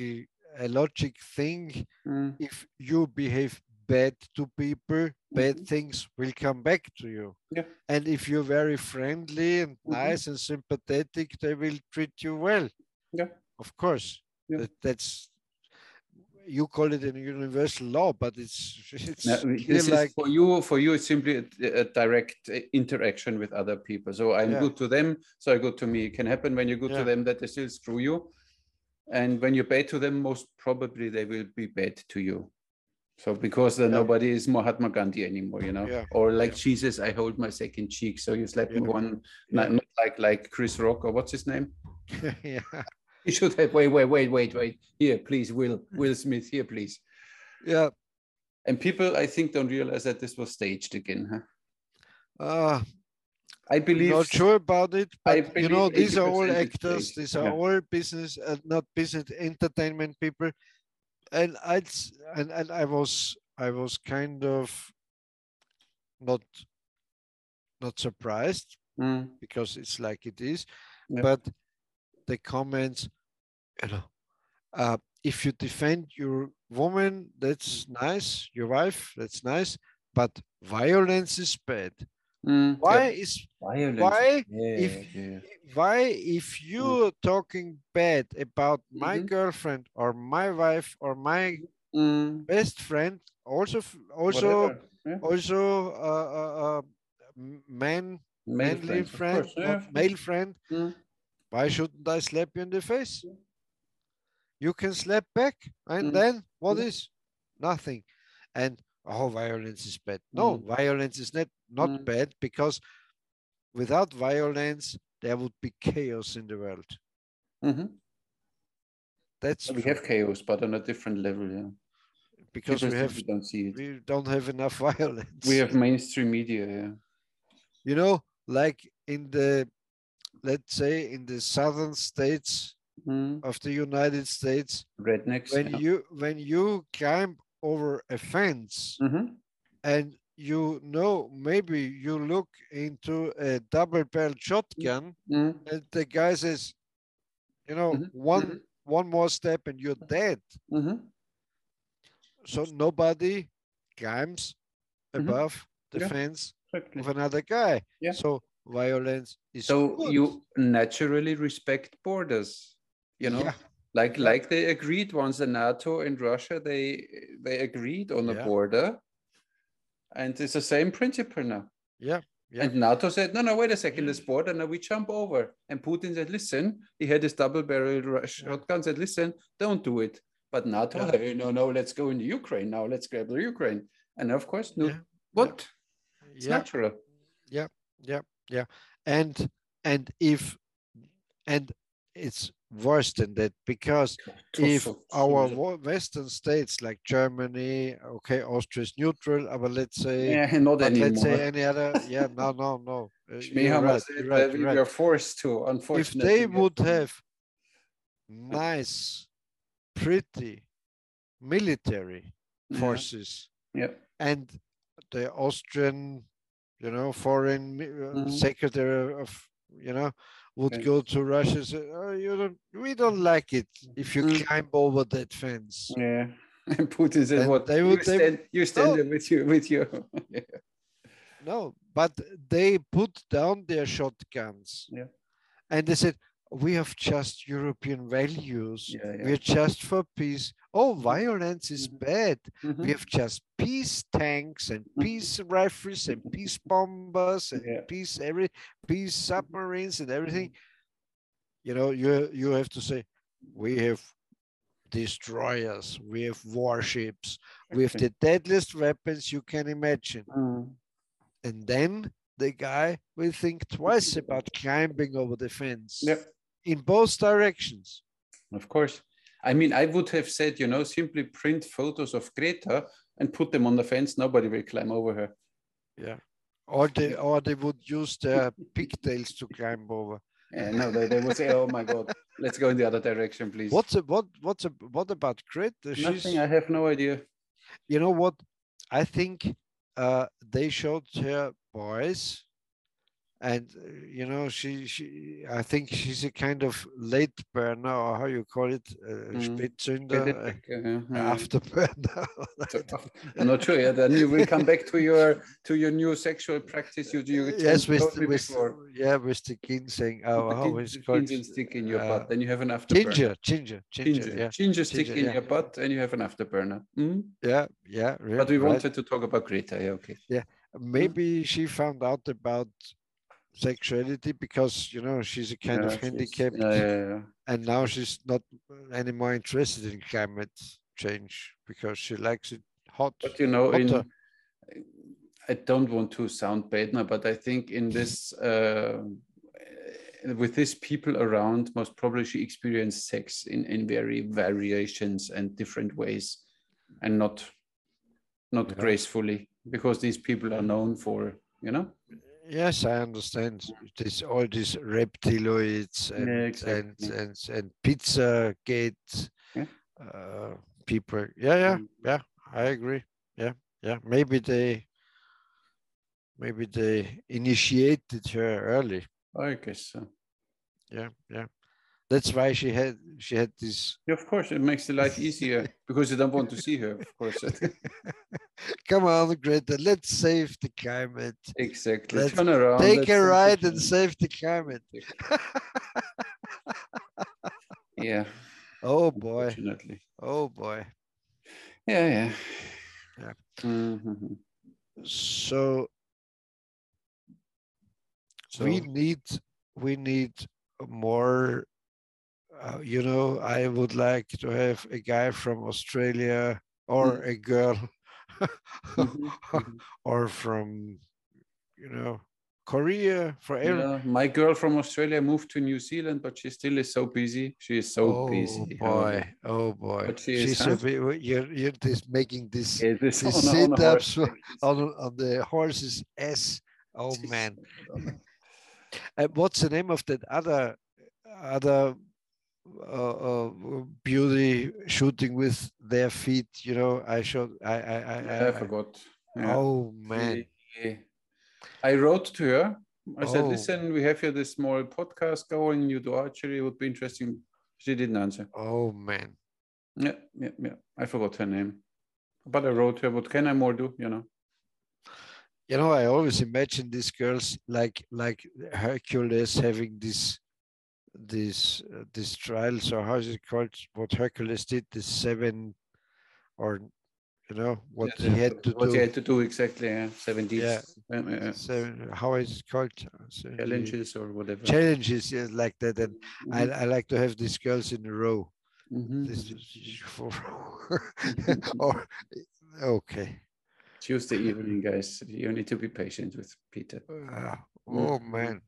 thing. If you behave bad to people, bad things will come back to you. Yeah. And if you're very friendly and nice and sympathetic, they will treat you well. Yeah. Of course. Yeah. That's. You call it a universal law, but it's this like is for you it's simply a direct interaction with other people. So I'm good to them, so good to me. It can happen when you're good to them that they still screw you, and when you're bad to them, most probably they will be bad to you. So because nobody is Mahatma Gandhi anymore, you know, or like Jesus, I hold my second cheek. So you slap me one, not like Chris Rock or what's his name? Yeah. You should have wait. Here, please, Will Smith, here, please. Yeah. And people, I think, don't realize that this was staged again, huh? I believe. Not sure about it, but you know, these are all actors. These are all business, not business, entertainment people. And I was kind of not surprised because it's like it is, but the comments, you know, if you defend your woman, that's nice, your wife, that's nice, but violence is bad. Why is violence? Why if you're talking bad about my girlfriend or my wife or my best friend, also manly friend, not male friend, why shouldn't I slap you in the face? You can slap back, and then what is? Nothing. And violence is bad. No, violence is not bad, because without violence, there would be chaos in the world. That's we have chaos, but on a different level, yeah. Because we don't have enough violence. We have mainstream media, yeah. You know, like in the, let's say, in the southern states of the United States, rednecks. When you climb over a fence and you know, maybe you look into a double barrel shotgun and the guy says, you know, one more step and you're dead. So nobody climbs above the fence of another guy. So violence is good. You naturally respect borders, you know, like they agreed once the NATO and Russia, they agreed on a border, and it's the same principle now. And NATO said, no, wait a second, this border, now we jump over. And Putin said, listen, he had his double-barrel shotgun, said, listen, don't do it. But NATO, hey, no, let's go into Ukraine now, let's grab the Ukraine. And of course, no, what? It's natural. And it's worse than that, because if our Western states like Germany, okay, Austria is neutral, but let's say not anymore. Let's say any other, no. You're right. We were forced to, unfortunately. If they would have nice, pretty military forces, and the Austrian, you know, foreign secretary of, you know, would go to Russia and say, oh, we don't like it if you climb over that fence. And Putin said, what? You stand there with your. No, but they put down their shotguns. And they said, we have just European values. We're just for peace. Oh, violence is bad. We have just peace tanks and peace rifles and peace bombers and peace submarines and everything. You know, you have to say, we have destroyers, we have warships, we have the deadliest weapons you can imagine. And then the guy will think twice about climbing over the fence. In both directions. Of course. I mean, I would have said, you know, simply print photos of Greta and put them on the fence. Nobody will climb over her. Or they would use their pigtails to climb over. No, they would say, oh my God, let's go in the other direction, please. What about Greta? Nothing, I have no idea. You know what? I think they showed her boys. And you know, I think she's a kind of late burner, or how you call it, Spätzünder, afterburner. I'm not sure. Then you will come back to your new sexual practice. Yes, with the ginseng. How is it called? Ginseng stick in your butt. Then you have an afterburner. Ginger stick in your butt, and you have an afterburner. Yeah. But we wanted to talk about Greta. Okay. Yeah, maybe she found out about sexuality because, you know, she's a kind of handicapped, and now she's not anymore interested in climate change because she likes it hot. But you know, I don't want to sound bad now, but I think in this with these people around, most probably she experienced sex in very variations and different ways, and not gracefully, because these people are known for, you know. Yes, I understand. All these reptiloids and Pizzagate people. Yeah, I agree. Yeah. Maybe they initiated her early. I guess so. Yeah. That's why she had this. Yeah, of course, it makes the life easier because you don't want to see her, of course. Come on, Greta, let's save the climate. Exactly. Let's turn around. Take a ride and save the climate. Yeah. Oh boy. Oh boy. Yeah. So we need more. You know, I would like to have a guy from Australia or a girl or from, you know, Korea, forever. My girl from Australia moved to New Zealand, but she still is so busy. She is so busy. Oh boy. But she's you're just making this sit-ups on the horse's ass. Oh man. What's the name of that other beauty shooting with their feet? You know, I forgot. Yeah. Oh man. I wrote to her. I said, listen, we have here this small podcast going. You do archery. It would be interesting. She didn't answer. Oh man. Yeah. I forgot her name. But I wrote her, what can I more do, you know? You know, I always imagine these girls like Hercules having this trials, or how is it called? What Hercules did, the 7, or you know what he had to do. What he had to do exactly, yeah. 7 deeds. Yeah. 7, how is it called? Challenges or whatever. Challenges, yeah, like that. And I like to have these girls in a row. This or okay. Tuesday evening, guys. You need to be patient with Peter. Oh man.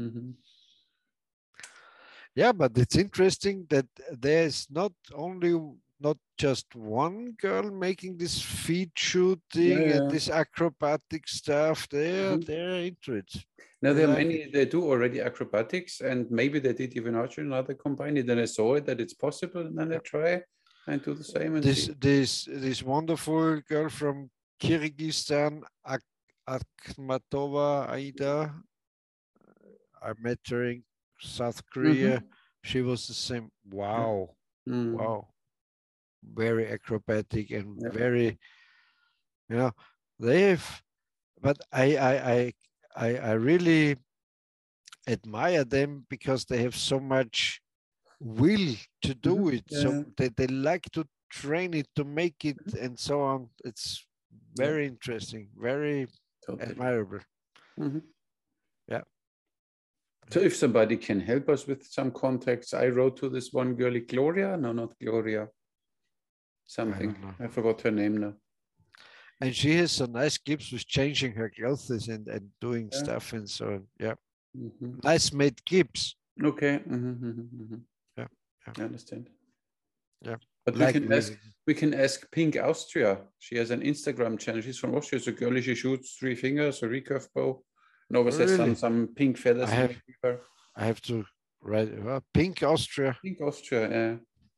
Yeah, but it's interesting that there's not just one girl making this feet shooting and this acrobatic stuff. They're into it. Now there are many that do already acrobatics, and maybe they did even archery, and now they combine it. Then I saw it that it's possible, and then I try and do the same. And this wonderful girl from Kyrgyzstan, Akhmatova Aida. I met her in South Korea. She was the same. Wow. Wow. Very acrobatic and very, you know, but I really admire them because they have so much will to do it. So they like to train it, to make it, and so on. It's very interesting, very admirable. Yeah. So if somebody can help us with some contacts, I wrote to this one girlie, Gloria. No, not Gloria. Something. I forgot her name now. And she has some nice clips with changing her clothes and doing stuff and so on. Yeah. Nice made clips. Okay. Yeah. I understand. Yeah. But we can ask Pink Austria. She has an Instagram channel. She's from Austria. So girlie, she shoots 3 fingers, a recurve bow. And always has some pink feathers. I have to write Pink Austria. Pink Austria, yeah.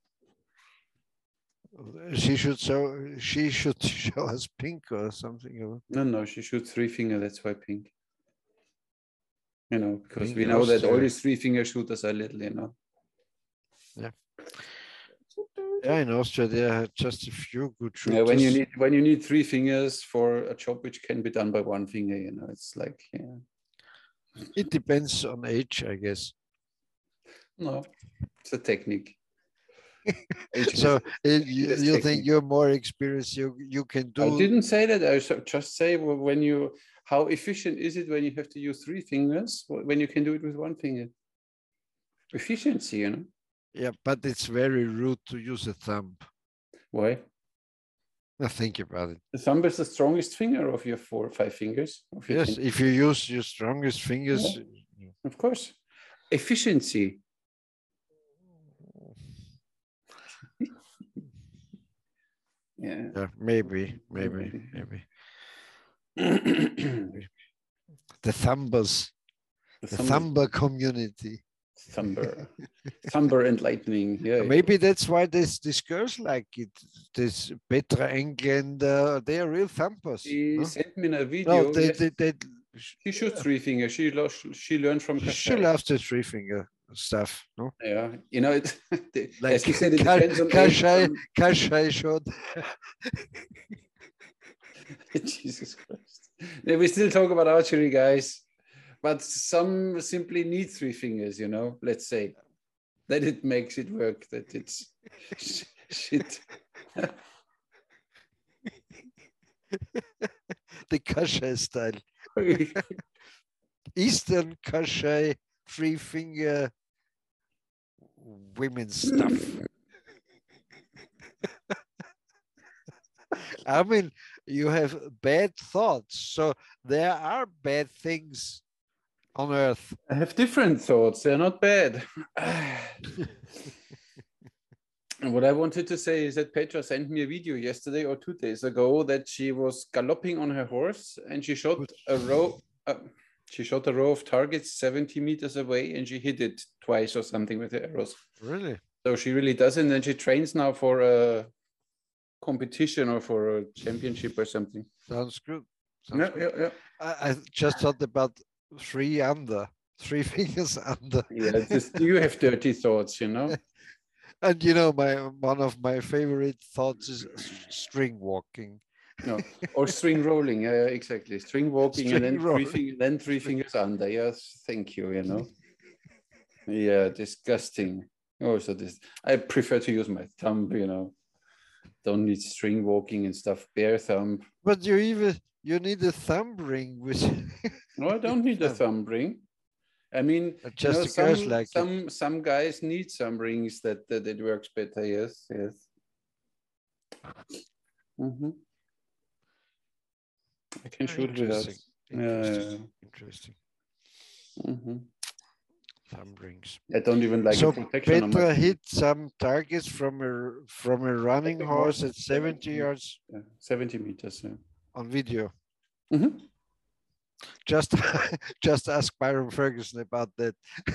She should show us pink or something. No, she shoots 3 finger. That's why pink. You know, because Pink we know Austria. that all these 3 finger shooters are little, you know. Yeah. Yeah, in Austria there are just a few good shooters. Yeah, when you need 3 fingers for a job which can be done by 1 finger, you know, it's like It depends on age, I guess. No, it's a technique. So you think you're more experienced? You can do. I didn't say that. I just say how efficient is it when you have to use 3 fingers when you can do it with 1 finger? Efficiency, you know. Yeah, but it's very rude to use a thumb. Why? Now think about it. The thumb is the strongest finger of your 4 or 5 fingers. Yes, if you use your strongest fingers. Yeah, of course. Efficiency. Yeah, maybe. The thumbers, the thumber community. Thumber and lightning. Yeah. Maybe that's why these girls like it. This Petra Engländer, they are real thumpers. She sent me a video. No, she shoots 3 finger. She learned from Kashay. She loves the 3 finger stuff. No. Yeah, you know it. Like as you said, it depends on Kashay showed. Jesus Christ. We still talk about archery, guys, but some simply need 3 fingers, you know, let's say. That it makes it work, that it's shit. The Kashay style. Eastern Kashay 3 finger women's stuff. I mean, you have bad thoughts. So there are bad things on earth. I have different thoughts. They're not bad. And what I wanted to say is that Petra sent me a video yesterday or 2 days ago that she was galloping on her horse and she shot a row. She shot a row of targets 70 meters away and she hit it twice or something with her arrows. Really? So she really does. And then she trains now for competition or for a championship or something. Sounds good. Yeah. I just thought about 3 under, 3 fingers under. Yeah, you have dirty thoughts, you know. And you know, one of my favorite thoughts is string walking. No, or string rolling. Yeah, exactly. String walking, string and then three fingers under. Yes, thank you. You know. Yeah, disgusting. Also, I prefer to use my thumb. You know, don't need string walking and stuff. Bare thumb. But you need a thumb ring, which. No, I don't need a thumb ring. I mean, just some guys need some rings that it works better. Yes. Mm-hmm. I can shoot without. Interesting. Mm-hmm. Thumb rings. I don't even like so protection. Petra hit some targets from a running horse at 70 yards. 70 meters. Yeah. On video. Mm-hmm. Just ask Byron Ferguson about that.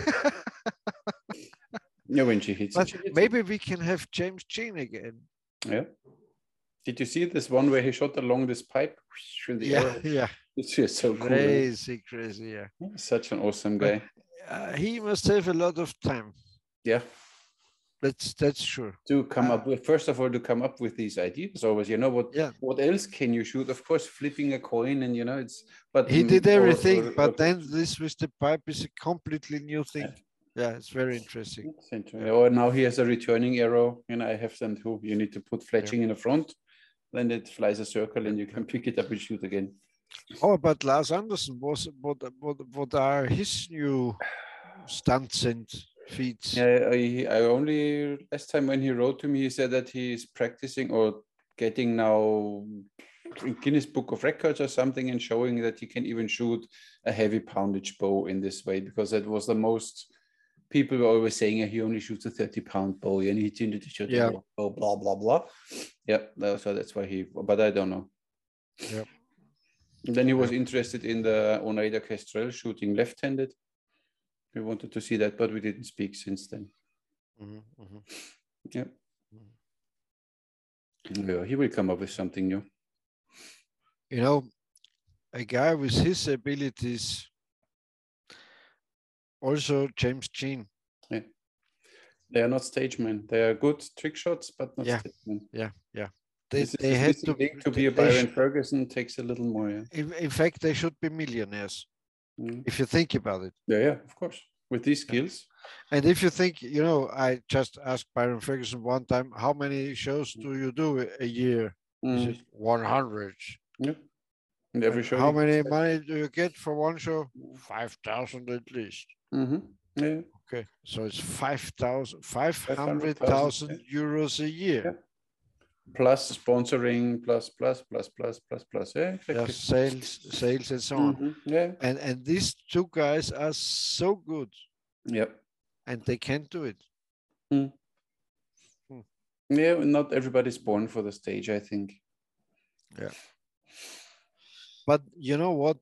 Yeah, when she hits it. Maybe we can have James Jean again. Yeah. Did you see this one where he shot along this pipe? Yeah. It's just so cool. Crazy, yeah. Such an awesome guy. He must have a lot of time. Yeah. That's sure. To come up with, first of all, to come up with these ideas always, you know, what else can you shoot? Of course, flipping a coin and, you know, but he did everything, but then this with the pipe is a completely new thing. Yeah, it's very interesting. Yeah. Or now he has a returning arrow, you know, I have them too. You need to put fletching in the front, then it flies a circle and you can pick it up and shoot again. Oh, but Lars Andersen, what are his new stunts and feats? Yeah, I only, last time when he wrote to me, he said that he is practicing or getting now Guinness Book of Records or something and showing that he can even shoot a heavy poundage bow in this way, because that was the most, people were always saying he only shoots a 30-pound bow and he tended to shoot a bow, blah, blah, blah. Yeah, so that's why but I don't know. Yeah. Then he was interested in the Oneida Kestrel shooting left-handed. We wanted to see that, but we didn't speak since then. Mm-hmm, mm-hmm. Yeah. Yeah, he will come up with something new. You know, a guy with his abilities, also James Jean. Yeah. They are not stagemen. They are good trick shots, but not stagemen. Yeah. They had to be a Byron Ferguson takes a little more. Yeah. In fact, they should be millionaires. If you think about it. Yeah, of course. With these skills. And if you think, you know, I just asked Byron Ferguson one time, how many shows do you do a year? He said 100. Yeah. And every show. How many money do you get for one show? 5,000 at least. Mm-hmm. Yeah. Okay. So it's 500,000 euros a year. Yeah. Plus sponsoring, plus. Yeah, exactly. Yes, sales and so on. Mm-hmm. Yeah. And these two guys are so good. Yep. And they can do it. Yeah, not everybody's born for the stage, I think. Yeah. But you know what?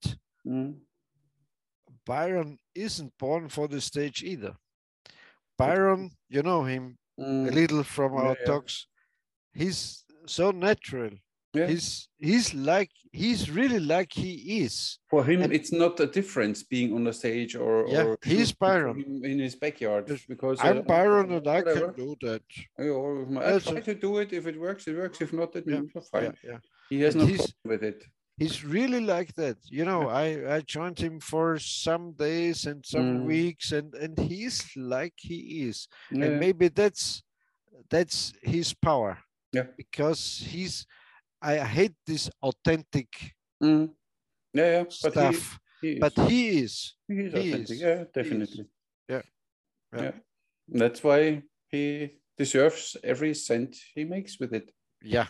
Byron isn't born for the stage either. Byron, you know him a little from our talks. He's so natural. Yeah. He's really like he is. For him, it's not a difference being on the stage or he's Byron in his backyard, because I'm Byron and I can do that. I try to do it. If it works, it works. If not, it's fine. Yeah. He has no problem with it. He's really like that. You know, I joined him for some days and some weeks, and he's like he is. And maybe that's his power. Yeah. Because I hate this authentic stuff. But he is. He's authentic. Yeah, definitely. Yeah. That's why he deserves every cent he makes with it. Yeah.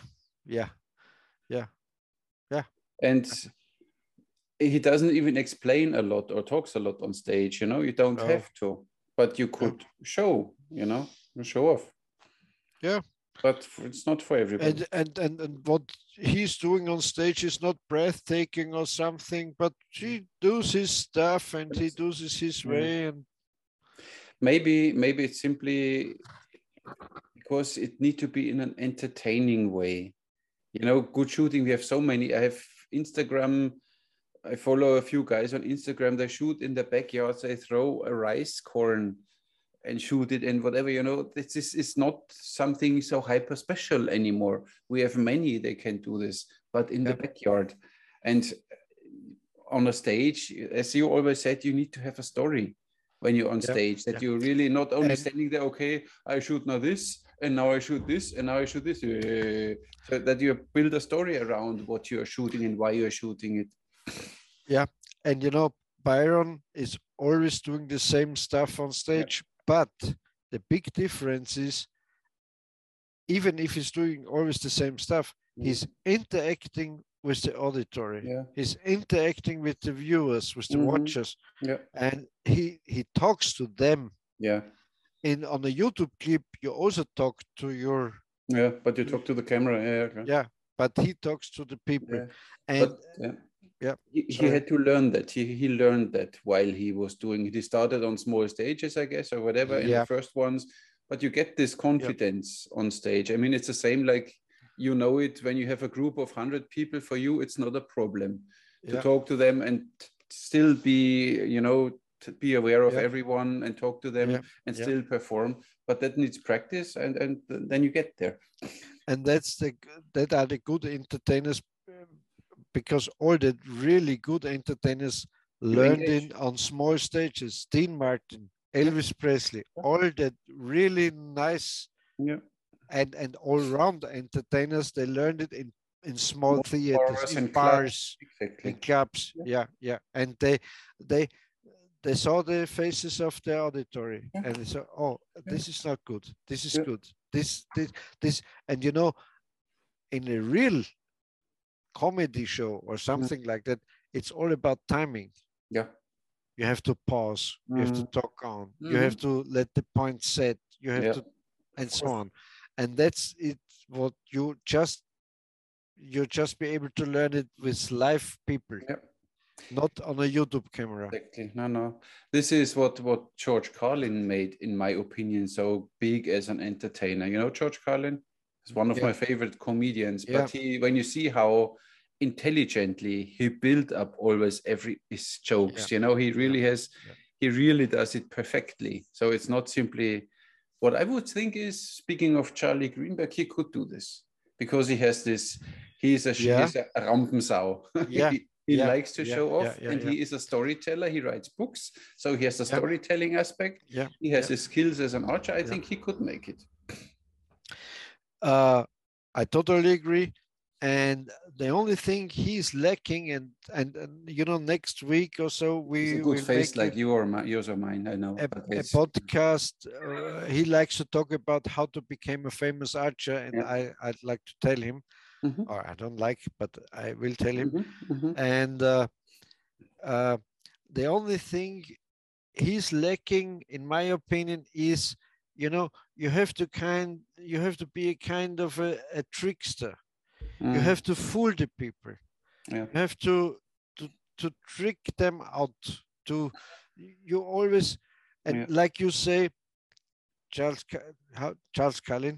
And he doesn't even explain a lot or talks a lot on stage, you know, you don't have to, but you could show off. Yeah. But it's not for everybody. And what he's doing on stage is not breathtaking or something, but he does his stuff and he does it his way. And maybe it's simply because it needs to be in an entertaining way. You know, good shooting, we have so many. I have Instagram. I follow a few guys on Instagram. They shoot in the backyard. They throw a rice corn and shoot it and whatever, you know. This is not something so hyper special anymore. We have many, they can do this, but in the backyard. And on a stage, as you always said, you need to have a story when you're on stage, that you're really not only standing there, okay, I shoot now this, and now I shoot this, and now I shoot this. So that you build a story around what you're shooting and why you're shooting it. Yeah. And you know, Byron is always doing the same stuff on stage, but the big difference is, even if he's doing always the same stuff, he's interacting with the auditory. He's interacting with the viewers, with the watchers, and he talks to them. On a YouTube clip, you also talk to your but you talk to the camera. But he talks to the people. And he had to learn that. He learned that while he was doing it. He started on small stages, I guess, or whatever, in the first ones. But you get this confidence on stage. I mean, it's the same like, you know it, when you have a group of 100 people, for you, it's not a problem to talk to them and still be, you know, to be aware of everyone and talk to them and still perform. But that needs practice, and then you get there. And that are the good entertainers, because all the really good entertainers learned on small stages. Dean Martin, Elvis Presley, all that really nice and all-round entertainers, they learned it in small theaters, in bars, in clubs. And they saw the faces of the auditory, and they said, oh, this is not good. This is good. This. And you know, in a real comedy show or something like that, it's all about timing. You have to pause, you have to talk on, you have to let the point set, you have to, and so on. And that's it, what you just be able to learn it with live people, not on a YouTube camera. Exactly. No. This is what George Carlin made, in my opinion, so big as an entertainer. You know, George Carlin is one of my favorite comedians, but when you see how intelligently he built up always his jokes, you know, he really he really does it perfectly. So it's not simply, what I would think is, speaking of Charlie Greenberg, he could do this because he has this, he's a Rampensau. He likes to show off, and he is a storyteller. He writes books, so he has a storytelling aspect. He has his skills as an archer. I think he could make it. I totally agree. And the only thing he's lacking, and you know, next week or so we good face like yours or mine. I know a podcast. He likes to talk about how to become a famous archer, and I'd like to tell him, or I don't like, but I will tell him. And the only thing he's lacking, in my opinion, is, you know, you have to be a kind of a trickster. You have to fool the people. You have to trick them out. You always, and like you say, George Carlin,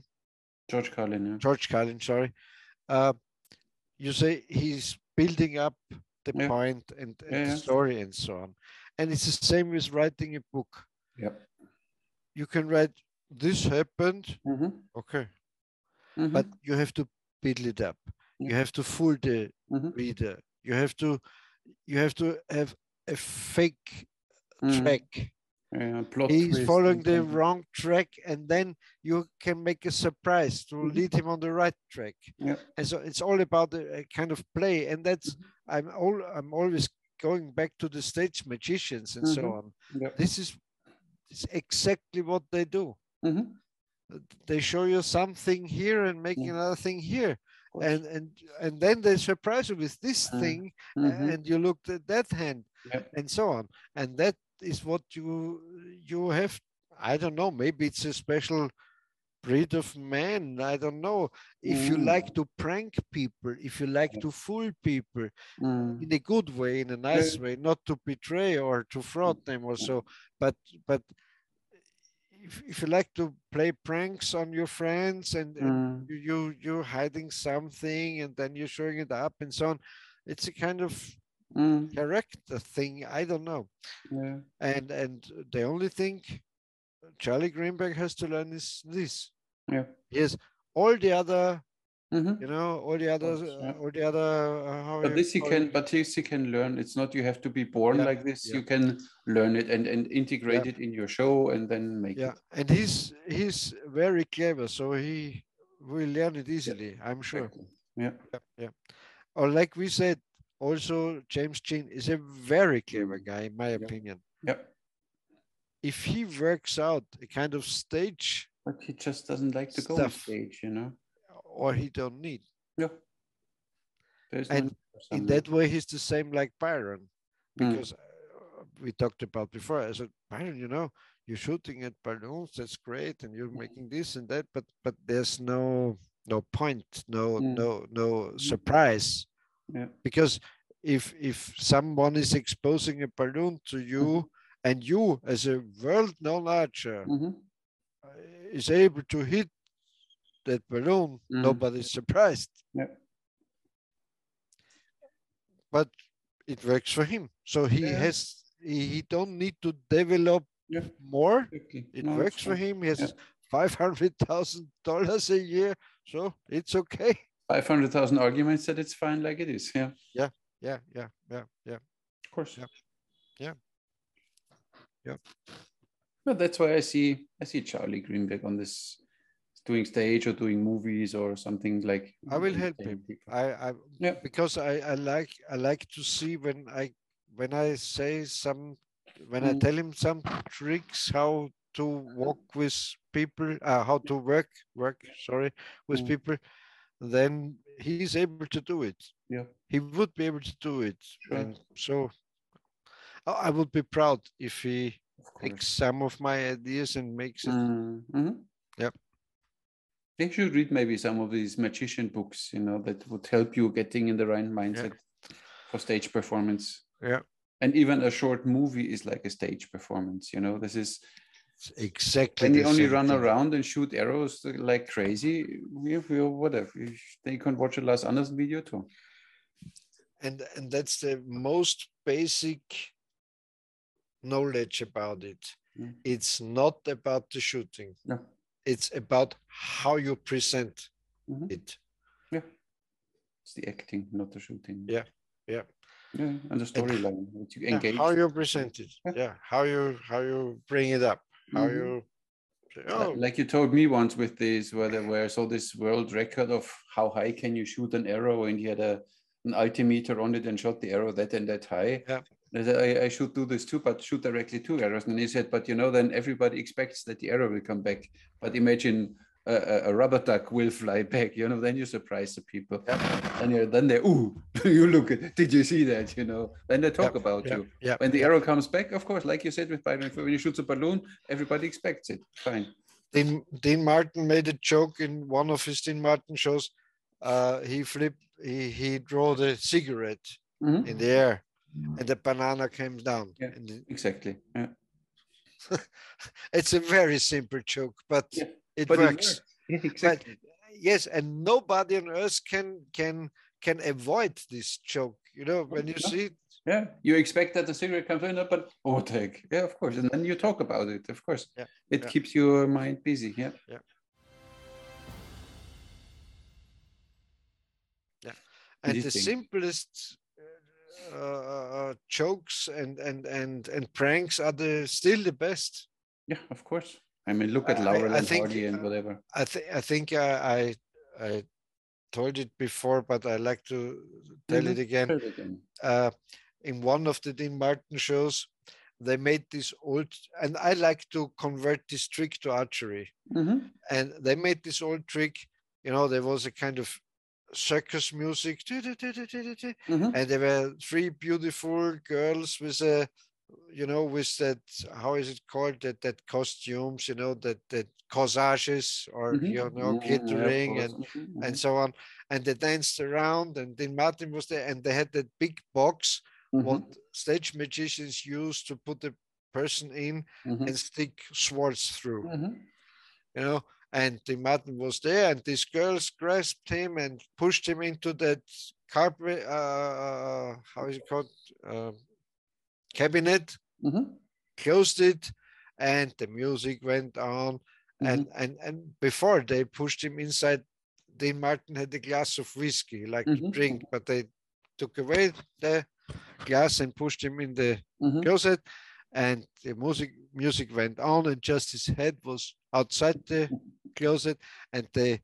sorry. You say he's building up the point and the story and so on. And it's the same with writing a book. You can write, this happened, okay, but you have to build it up. You have to fool the reader. You have to have a fake track. He's following the wrong track, and then you can make a surprise to lead him on the right track. And so it's all about a kind of play, and that's I'm always going back to the stage magicians and so on. This is exactly what they do. They show you something here and make another thing here, and then they surprise you with this thing, and you look at that hand, and so on. And that is what you have. I don't know, maybe it's a special breed of man. I don't know. If you like to prank people, if you like to fool people in a good way, in a nice way, not to betray or to fraud them or so, but if you like to play pranks on your friends and you're hiding something and then you're showing it up and so on, it's a kind of character thing. I don't know. Yeah. And the only thing Charlie Greenberg has to learn is this. Yeah. Yes, all the other, you know, all the other, how but you this he call can, it? but this he can learn. It's not you have to be born like this. You can learn it and integrate it in your show and then make it. And he's very clever, so he will learn it easily. I'm sure. Exactly. Yeah. Or like we said, also James Chin is a very clever guy, in my opinion. Yeah. If he works out a kind of stage, but he just doesn't like to go on stage, you know, or he don't need. Yeah. And in that way, he's the same like Byron, because we talked about before. I said, Byron, you know, you're shooting at balloons, that's great, and you're making this and that, but there's no point, no surprise. Yeah. Because if someone is exposing a balloon to you and you as a world-known archer is able to hit that balloon, nobody's surprised. Yeah. But it works for him. So he don't need to develop more. It works for him. He has $500,000 a year, so it's okay. 500,000 arguments that it's fine like it is. Yeah. Yeah. Of course. Yeah. But that's why I see Charlie Greenberg on this, doing stage or doing movies or something like. I will help him. Because I like to see when I say some, when I tell him some tricks how to walk with people, how to work with people, then he's able to do it. Yeah, he would be able to do it. Sure. And so I would be proud if he takes some of my ideas and makes it. Yeah. They should read maybe some of these magician books, you know, that would help you getting in the right mindset for stage performance. Yeah. And even a short movie is like a stage performance, you know. This is exactly when you only run around and shoot arrows like crazy, whatever. They can watch a Lars Andersen video too. And that's the most basic knowledge about it. It's not about the shooting. No. It's about how you present it. Yeah. It's the acting, not the shooting. Yeah. And the storyline, you engage. How you present it. Yeah. How you bring it up. How you. Like you told me once with this, where I saw this world record of how high can you shoot an arrow, and he had an altimeter on it and shot the arrow that and that high. Yeah. I said, I should do this too, but shoot directly 2 arrows. And he said, but you know, then everybody expects that the arrow will come back. But imagine a rubber duck will fly back, you know, then you surprise the people. Yeah. And then they, ooh, you look, did you see that, you know? Then they talk about you. Yeah. When the arrow comes back, of course, like you said with Byron, when you shoot a balloon, everybody expects it. Fine. Dean Martin made a joke in one of his Dean Martin shows. He drew the cigarette in the air, and the banana came down. Yeah, exactly. Yeah. It's a very simple joke, but it works. Exactly. But, yes, and nobody on earth can avoid this joke. You know, when you see it. Yeah, you expect that the cigarette comes in, but what the heck? Yeah, of course. And then you talk about it, of course. Yeah. It keeps your mind busy. Yeah. And the simplest jokes and pranks are still the best. Yeah, of course. I mean, look at Laurel and Hardy and whatever. I think I told it before, but I like to tell it again. In one of the Dean Martin shows, they made this old, and I like to convert this trick to archery. And they made this old trick. You know, there was a kind of circus music, and there were 3 beautiful girls with with that, how is it called, that costumes, you know, that corsages or glittering and so on, and they danced around, and then Martin was there, and they had that big box what stage magicians use to put the person in and stick swords through. You know, and the Martin was there, and these girls grasped him and pushed him into that carpet. How is it called? Cabinet. Closed it, and the music went on. And before they pushed him inside, Dean Martin had a glass of whiskey, like to drink, but they took away the glass and pushed him in the closet, and the music went on, and just his head was outside the closet, and they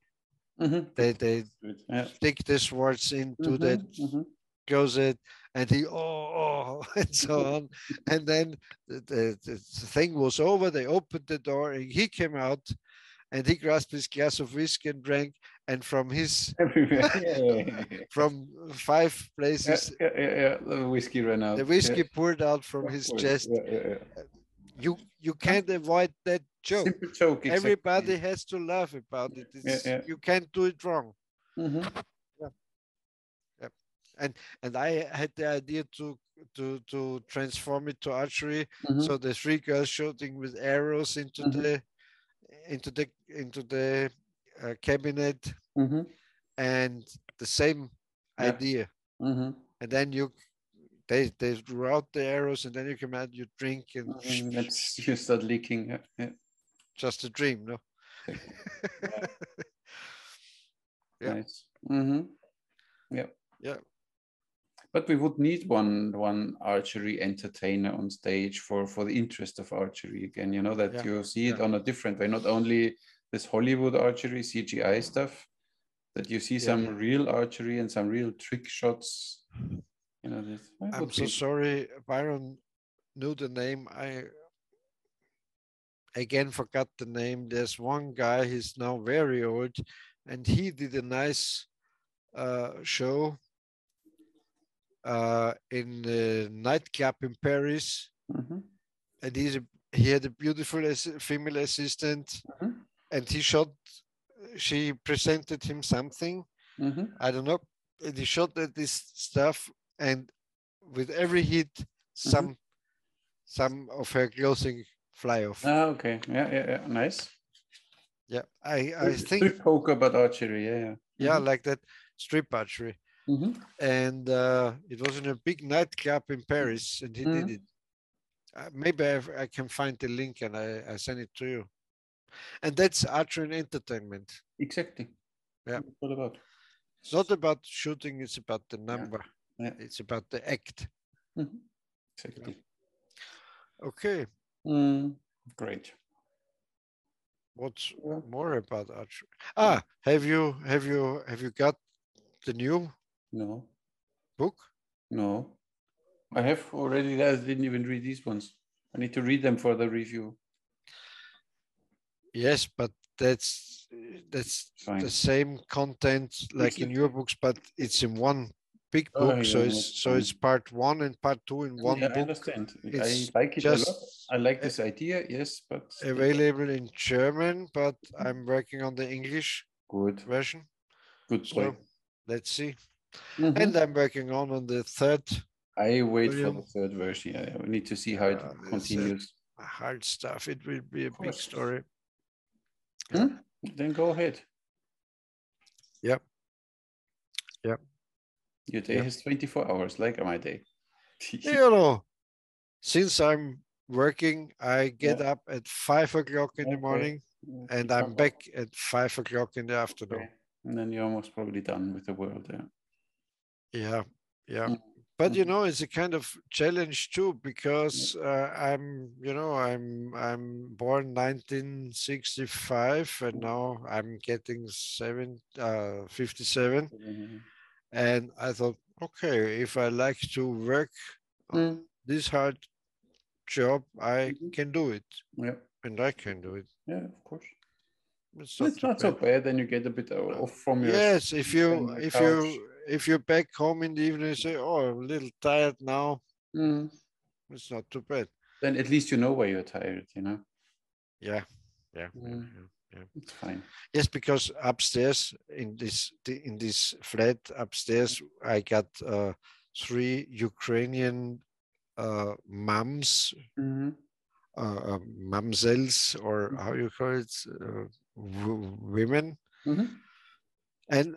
stick the swords into that closet, and he and so on, and then the thing was over. They opened the door, and he came out, and he grasped his glass of whiskey and drank, and from his from 5 places, the whiskey ran out. The whiskey poured out from his chest. You can't avoid that joke. Simple joke. Exactly. Everybody has to laugh about it. You can't do it wrong. And I had the idea to transform it to archery. So the 3 girls shooting with arrows into the cabinet, and the same idea. And then they drew out the arrows, and then you come out, you drink, and you start leaking. Just a dream, no? Nice. Yeah. But we would need one archery entertainer on stage for the interest of archery again. You know, that you see it on a different way, not only this Hollywood archery, CGI stuff, that you see some real archery and some real trick shots. You know, I'm so sorry, Byron knew the name. I again forgot the name. There's one guy, he's now very old, and he did a nice show in a nightclub in Paris, and he had a beautiful female assistant, and she presented him something, I don't know, and he shot at this stuff, and with every hit, some of her clothing fly off. Oh, okay, yeah, nice. Yeah, I think strip poker, but archery, yeah, like that, strip archery. And it was in a big nightclub in Paris, and he did it. Maybe I can find the link and I send it to you. And that's archery and entertainment. Exactly. Yeah. What it's all about. It's not about shooting, it's about the number. It's about the act. Exactly. Okay. Great. What's more about archery? Have you got the new book? No. I have already. I didn't even read these ones. I need to read them for the review. Yes, but that's fine. The same content like in your books, but it's in one big book. It's part 1 and part 2 in one book. I understand. I like it a lot. I like this idea. Yes, but available in German. But I'm working on the English version. Good. So let's see. And I'm working on the 3rd. I wait for the 3rd version. I need to see how it continues. Hard stuff. It will be a big story. Then go ahead. Yep. Your day has 24 hours, like my day. You know, since I'm working, I get up at 5 o'clock in the morning, and I'm back at 5 o'clock in the afternoon. And then you're almost probably done with the world. Yeah. But you know, it's a kind of challenge too, because I'm born 1965, and now I'm getting 57. And I thought, okay, if I like to work this hard job, I can do it. Yeah. And I can do it. Yeah, of course. It's not so bad. Then you get a bit off from your. Yes, if you're back home in the evening, you say, "Oh, I'm a little tired now." It's not too bad. Then at least you know why you're tired. You know. Yeah. It's fine. Yes, because upstairs in this flat upstairs, I got 3 Ukrainian moms mamsells, or how you call it, women, and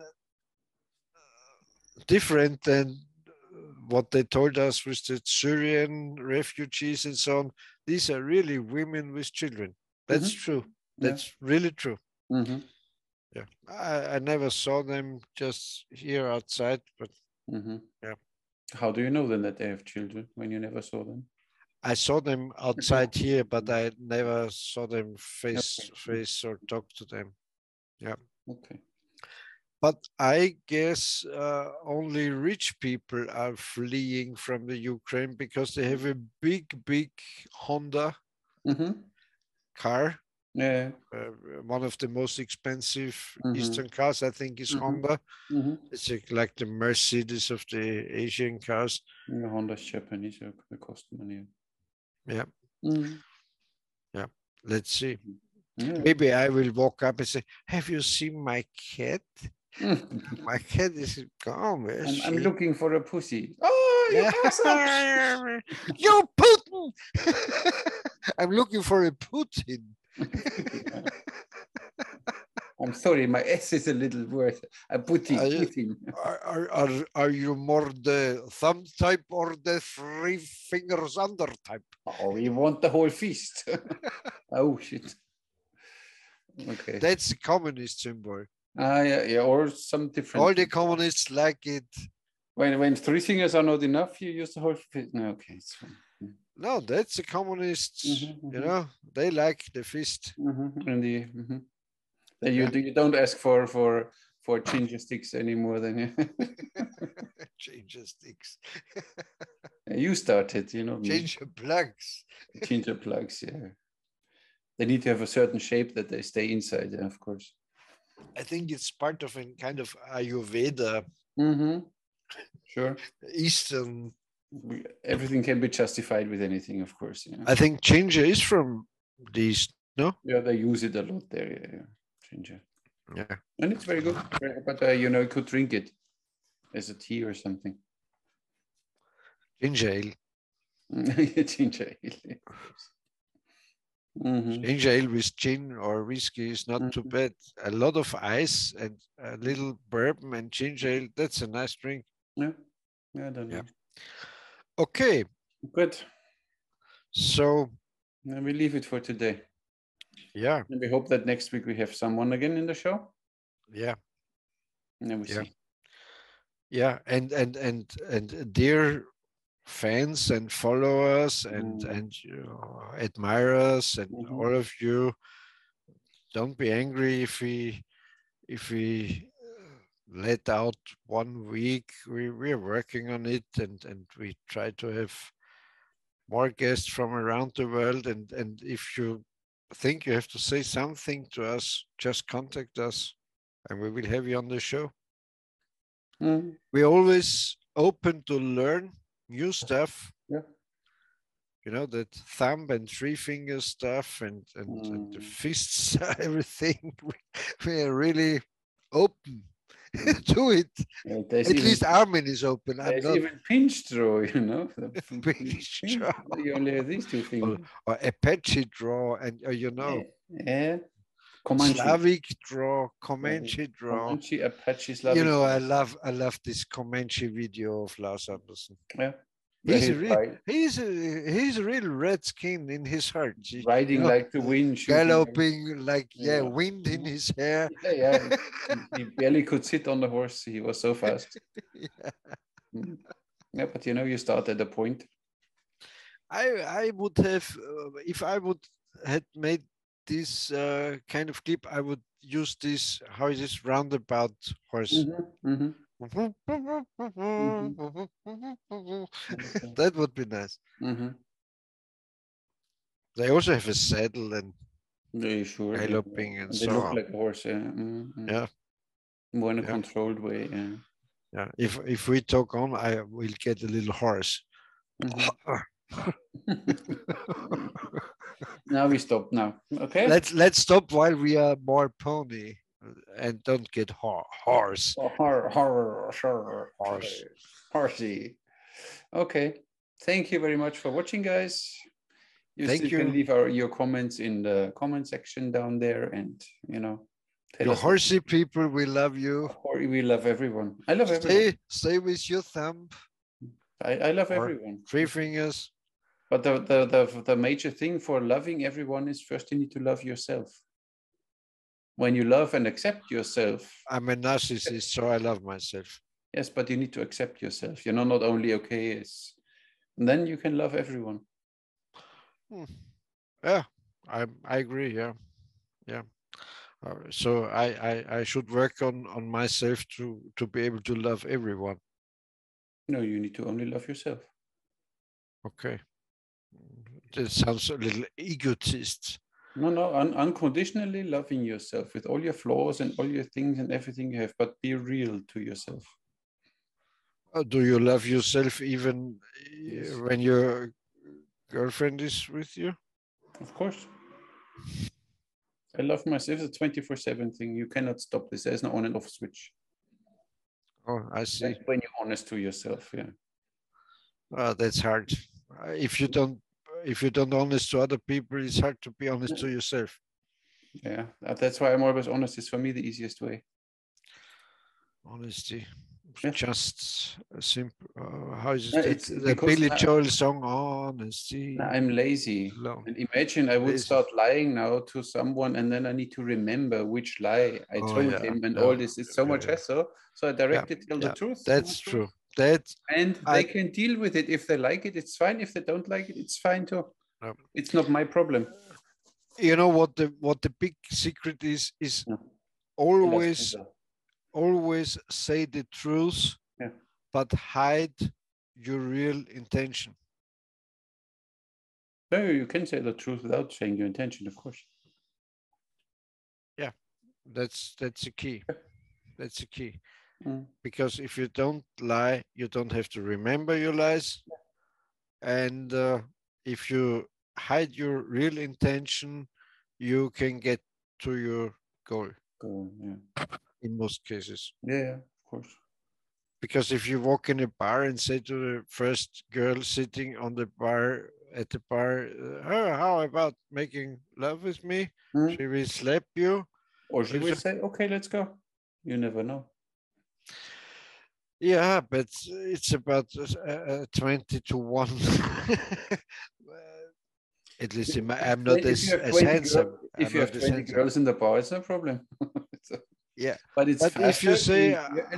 different than what they told us with the Syrian refugees and so on. These are really women with children. That's true. That's really true. Yeah, I never saw them just here outside, but yeah. How do you know then that they have children when you never saw them? I saw them outside here, but I never saw them face to face or talk to them. Yeah. Okay. But I guess only rich people are fleeing from the Ukraine because they have a big Honda car. Yeah. One of the most expensive Eastern cars, I think, is Honda. It's like the Mercedes of the Asian cars. The Honda's Japanese, they cost money. Yeah. Yeah. Let's see. Maybe I will walk up and say, "Have you seen my cat? My cat is gone." I'm looking for a pussy. Oh, you awesome. You're Putin. I'm looking for a Putin. I'm sorry, my S is a little worse. A Putin. Are you more the thumb type or the 3 fingers under type? Oh, we want the whole fist. Oh shit. Okay. That's the communist symbol. Yeah, or some different. All the communists like it. When 3 fingers are not enough, you use the whole fist. No, okay, it's fine. No, that's the communists. You know, they like the fist. And you don't ask for ginger sticks anymore. Then ginger sticks. You started, you know. Ginger plugs. Ginger plugs, yeah. They need to have a certain shape that they stay inside, yeah, of course. I think it's part of a kind of Ayurveda. Sure. Eastern. Everything can be justified with anything, of course. Yeah. I think ginger is from the East, no? Yeah, they use it a lot there, yeah. Ginger. Yeah. And it's very good. But, you know, you could drink it as a tea or something. Ginger ale. Ginger ale. Ginger ale with gin or whiskey is not too bad. A lot of ice and a little bourbon and ginger ale, that's a nice drink. Yeah, I don't know. Okay. Good. So we leave it for today. Yeah. And we hope that next week we have someone again in the show. Yeah. And then we see. Yeah, and dear fans and followers and admirers and all of you, don't be angry if we let out 1 week. We're working on it, and we try to have more guests from around the world. And if you think you have to say something to us, just contact us and we will have you on the show. We're always open to learn new stuff. Yeah. You know, that thumb and 3 finger stuff and the fists, everything. We're really open to it. At least Armin is open. There's even pinch draw, you know. Pinch draw. You only have these 2 fingers. Or Apache draw, and you know. Yeah. Comanche. Slavic draw, Comanche draw. Comanche, Apache, Slavic. You know, I love this Comanche video of Lars Andersen. Yeah. He's a real redskin in his heart. Riding like the wind. Galloping like, wind in his hair. Yeah. He barely could sit on the horse. He was so fast. Yeah, but you know, you start at a point. I would have, if I would had made this kind of clip, I would use this, how is this, roundabout horse. That would be nice. They also have a saddle and galloping and so on. They look like a horse. Yeah. More in a controlled way. Yeah. If we talk on, I will get a little hoarse. Now we stop now. Okay. Let's stop while we are more pony and don't get hoarse. Horsey. Okay. Thank you very much for watching, guys. You still can leave your comments in the comment section down there, and you horsey people, we love you. We love everyone. I love everyone. Stay with your thumb. I love everyone. 3 fingers. But the major thing for loving everyone is first you need to love yourself. When you love and accept yourself. I'm a narcissist, so I love myself. Yes, but you need to accept yourself. Not only okay, and then you can love everyone. Yeah, I agree. Yeah. So I should work on myself to be able to love everyone. No, you need to only love yourself. Okay. That sounds a little egotist. No, unconditionally loving yourself with all your flaws and all your things and everything you have, but be real to yourself. Do you love yourself even when your girlfriend is with you? Of course. I love myself. It's a 24/7 thing. You cannot stop this. There's no on and off switch. Oh, I see. That's when you're honest to yourself, yeah. That's hard. If you don't honest to other people, it's hard to be honest to yourself. Yeah, that's why I'm always honest. It's for me the easiest way. Honesty. Yeah. Just simple. How is it? The Billy Joel song, Honesty. I'm lazy. And imagine I would start lying now to someone, and then I need to remember which lie I told him, and all this. It's so much hassle. So I directly tell the truth. That's true. And they can deal with it. If they like it, it's fine. If they don't like it, it's fine too. It's not my problem. You know what the big secret is always say the truth, but hide your real intention. No, you can say the truth without saying your intention, of course. Yeah, that's the key. That's the key. Because if you don't lie, you don't have to remember your lies. And if you hide your real intention, you can get to your goal. In most cases. Yeah, of course. Because if you walk in a bar and say to the first girl sitting on the bar at the bar, how about making love with me? She will slap you. Or she will say, okay, let's go. You never know. Yeah, but it's about 20 to 1. At least I'm not as handsome. If you have 20 girls in the bar, it's no problem. Yeah, but if you say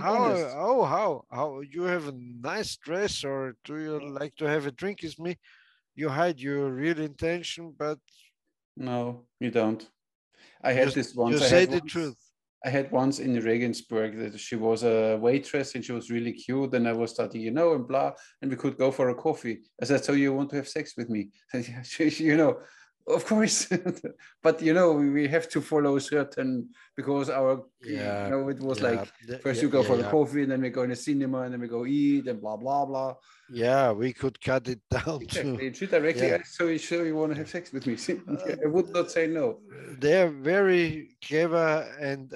how you have a nice dress, or do you like to have a drink with me, you hide your real intention. But no, you don't. I had this once. You say the truth. I had once in Regensburg that she was a waitress and she was really cute, and I was starting, and blah, and we could go for a coffee. I said, so you want to have sex with me? Of course. But we have to follow certain, because our it was first you go for the coffee, and then we go in the cinema, and then we go eat, and blah blah blah. Yeah, we could cut it down. Exactly. She directly asked, so you sure you want to have sex with me? I would not say no. They're very clever and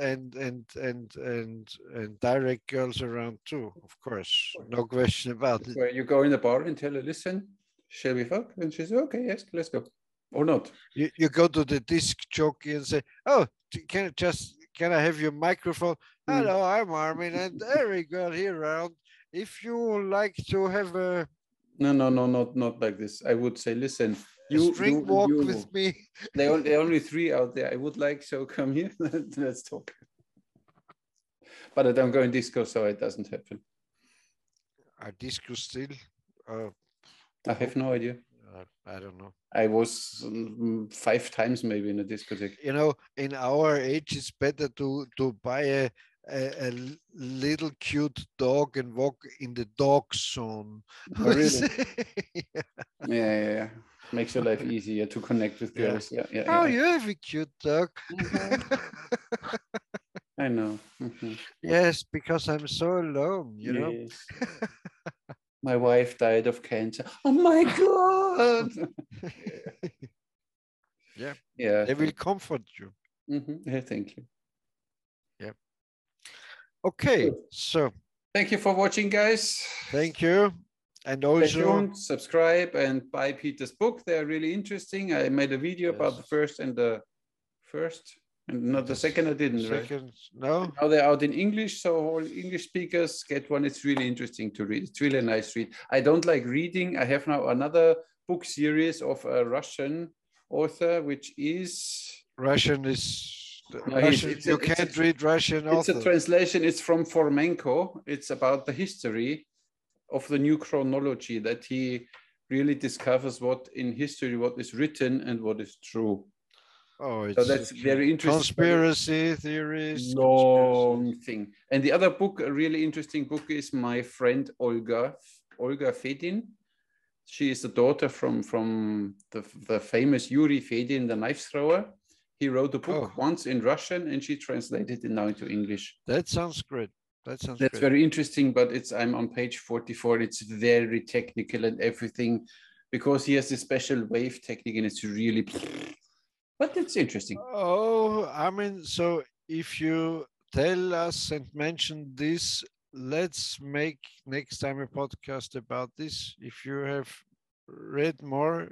direct girls around too, of course. No question about it. Where you go in the bar and tell her, listen, shall we fuck? And she says, okay, yes, let's go. Or not. You go to the disc jockey and say, oh, can I have your microphone? Hello, I'm Armin, and every girl here around. If you like to have a... No, not like this. I would say, listen, you walk with me. There are only 3 out there. I would like, so come here. Let's talk. But I don't go in disco, so it doesn't happen. Are disco still? I have no idea. I don't know. I was 5 times maybe in a discotheque. In our age, it's better to buy a little cute dog and walk in the dog zone. Oh, really? Yeah. Makes your life easier to connect with girls. Yeah. You have a cute dog. I know. Yes, because I'm so alone, know. My wife died of cancer. Oh my God. Yeah. They will comfort you. Yeah, thank you. Yeah. Okay, so. Thank you for watching, guys. Thank you. And also subscribe and buy Peter's book. They're really interesting. I made a video about the first and not the second. I didn't. Second, right? No. Now they're out in English, so all English speakers get one. It's really interesting to read. It's really a nice read. I don't like reading. I have now another book series of a Russian author, which is Russian is. Russian, you can't read Russian author. It's a translation. It's from Fomenko. It's about the history of the new chronology, that he really discovers what in history, what is written and what is true. Oh, so that's very interesting. Conspiracy theories. Long thing. And the other book, a really interesting book, is my friend Olga Fedin. She is the daughter from the famous Yuri Fedin, the knife thrower. He wrote a book once in Russian, and she translated it now into English. That sounds great. That's very interesting, but I'm on page 44. It's very technical and everything, because he has this special wave technique, and it's really, but it's interesting. Oh, I mean, so if you tell us and mention this, let's make next time a podcast about this. If you have read more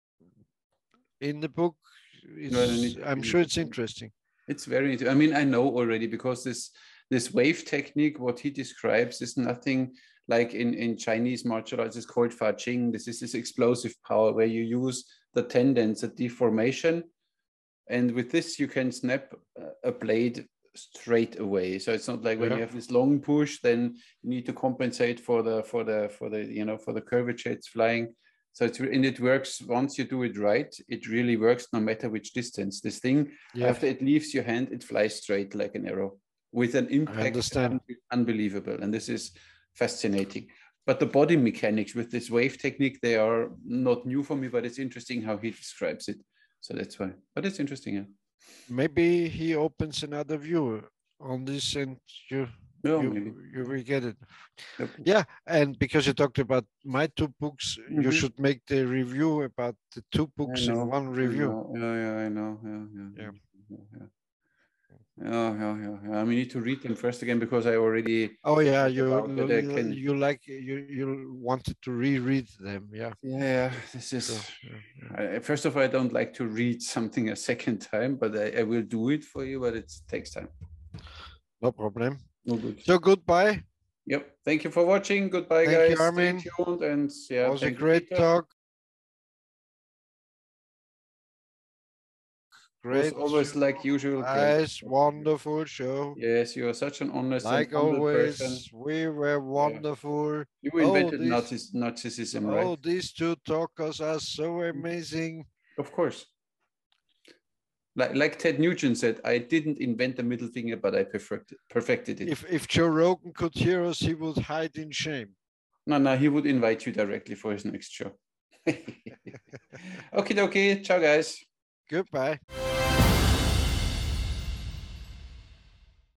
in the book, I'm sure it's interesting. It's very interesting. I mean, I know already, because this wave technique, what he describes, is nothing like in Chinese martial arts. It's called Fa Ching. This is this explosive power where you use the tendons, the deformation, and with this you can snap a blade straight away. So it's not like when you have this long push, then you need to compensate for the curvature it's flying. So it works once you do it right. It really works no matter which distance. This thing, after it leaves your hand, it flies straight like an arrow with an impact unbelievable. And this is fascinating. But the body mechanics with this wave technique, they are not new for me, but it's interesting how he describes it. So that's why. But it's interesting. Yeah. Maybe he opens another view on this, and you will get it. Yep. Yeah, and because you talked about my two books, you should make the review about the two books in one review. I know. I mean, need to read them first again, because I already. Oh yeah, you wanted to reread them, yeah. Yeah, this is. First of all, I don't like to read something a second time, but I will do it for you. But it takes time. No problem. No good. So goodbye. Yep. Thank you for watching. Goodbye, guys. Thank you, Armin. Stay tuned, and it was a great talk. Great. Always like usual. Nice, wonderful show. Yes, you are such an honest like and humble always, person. We were wonderful. You invented narcissism, right? Oh, these two talkers are so amazing. Of course. Like Ted Nugent said, I didn't invent the middle finger, but I perfected it. If Joe Rogan could hear us, he would hide in shame. No, he would invite you directly for his next show. Okay, ciao, guys. Goodbye.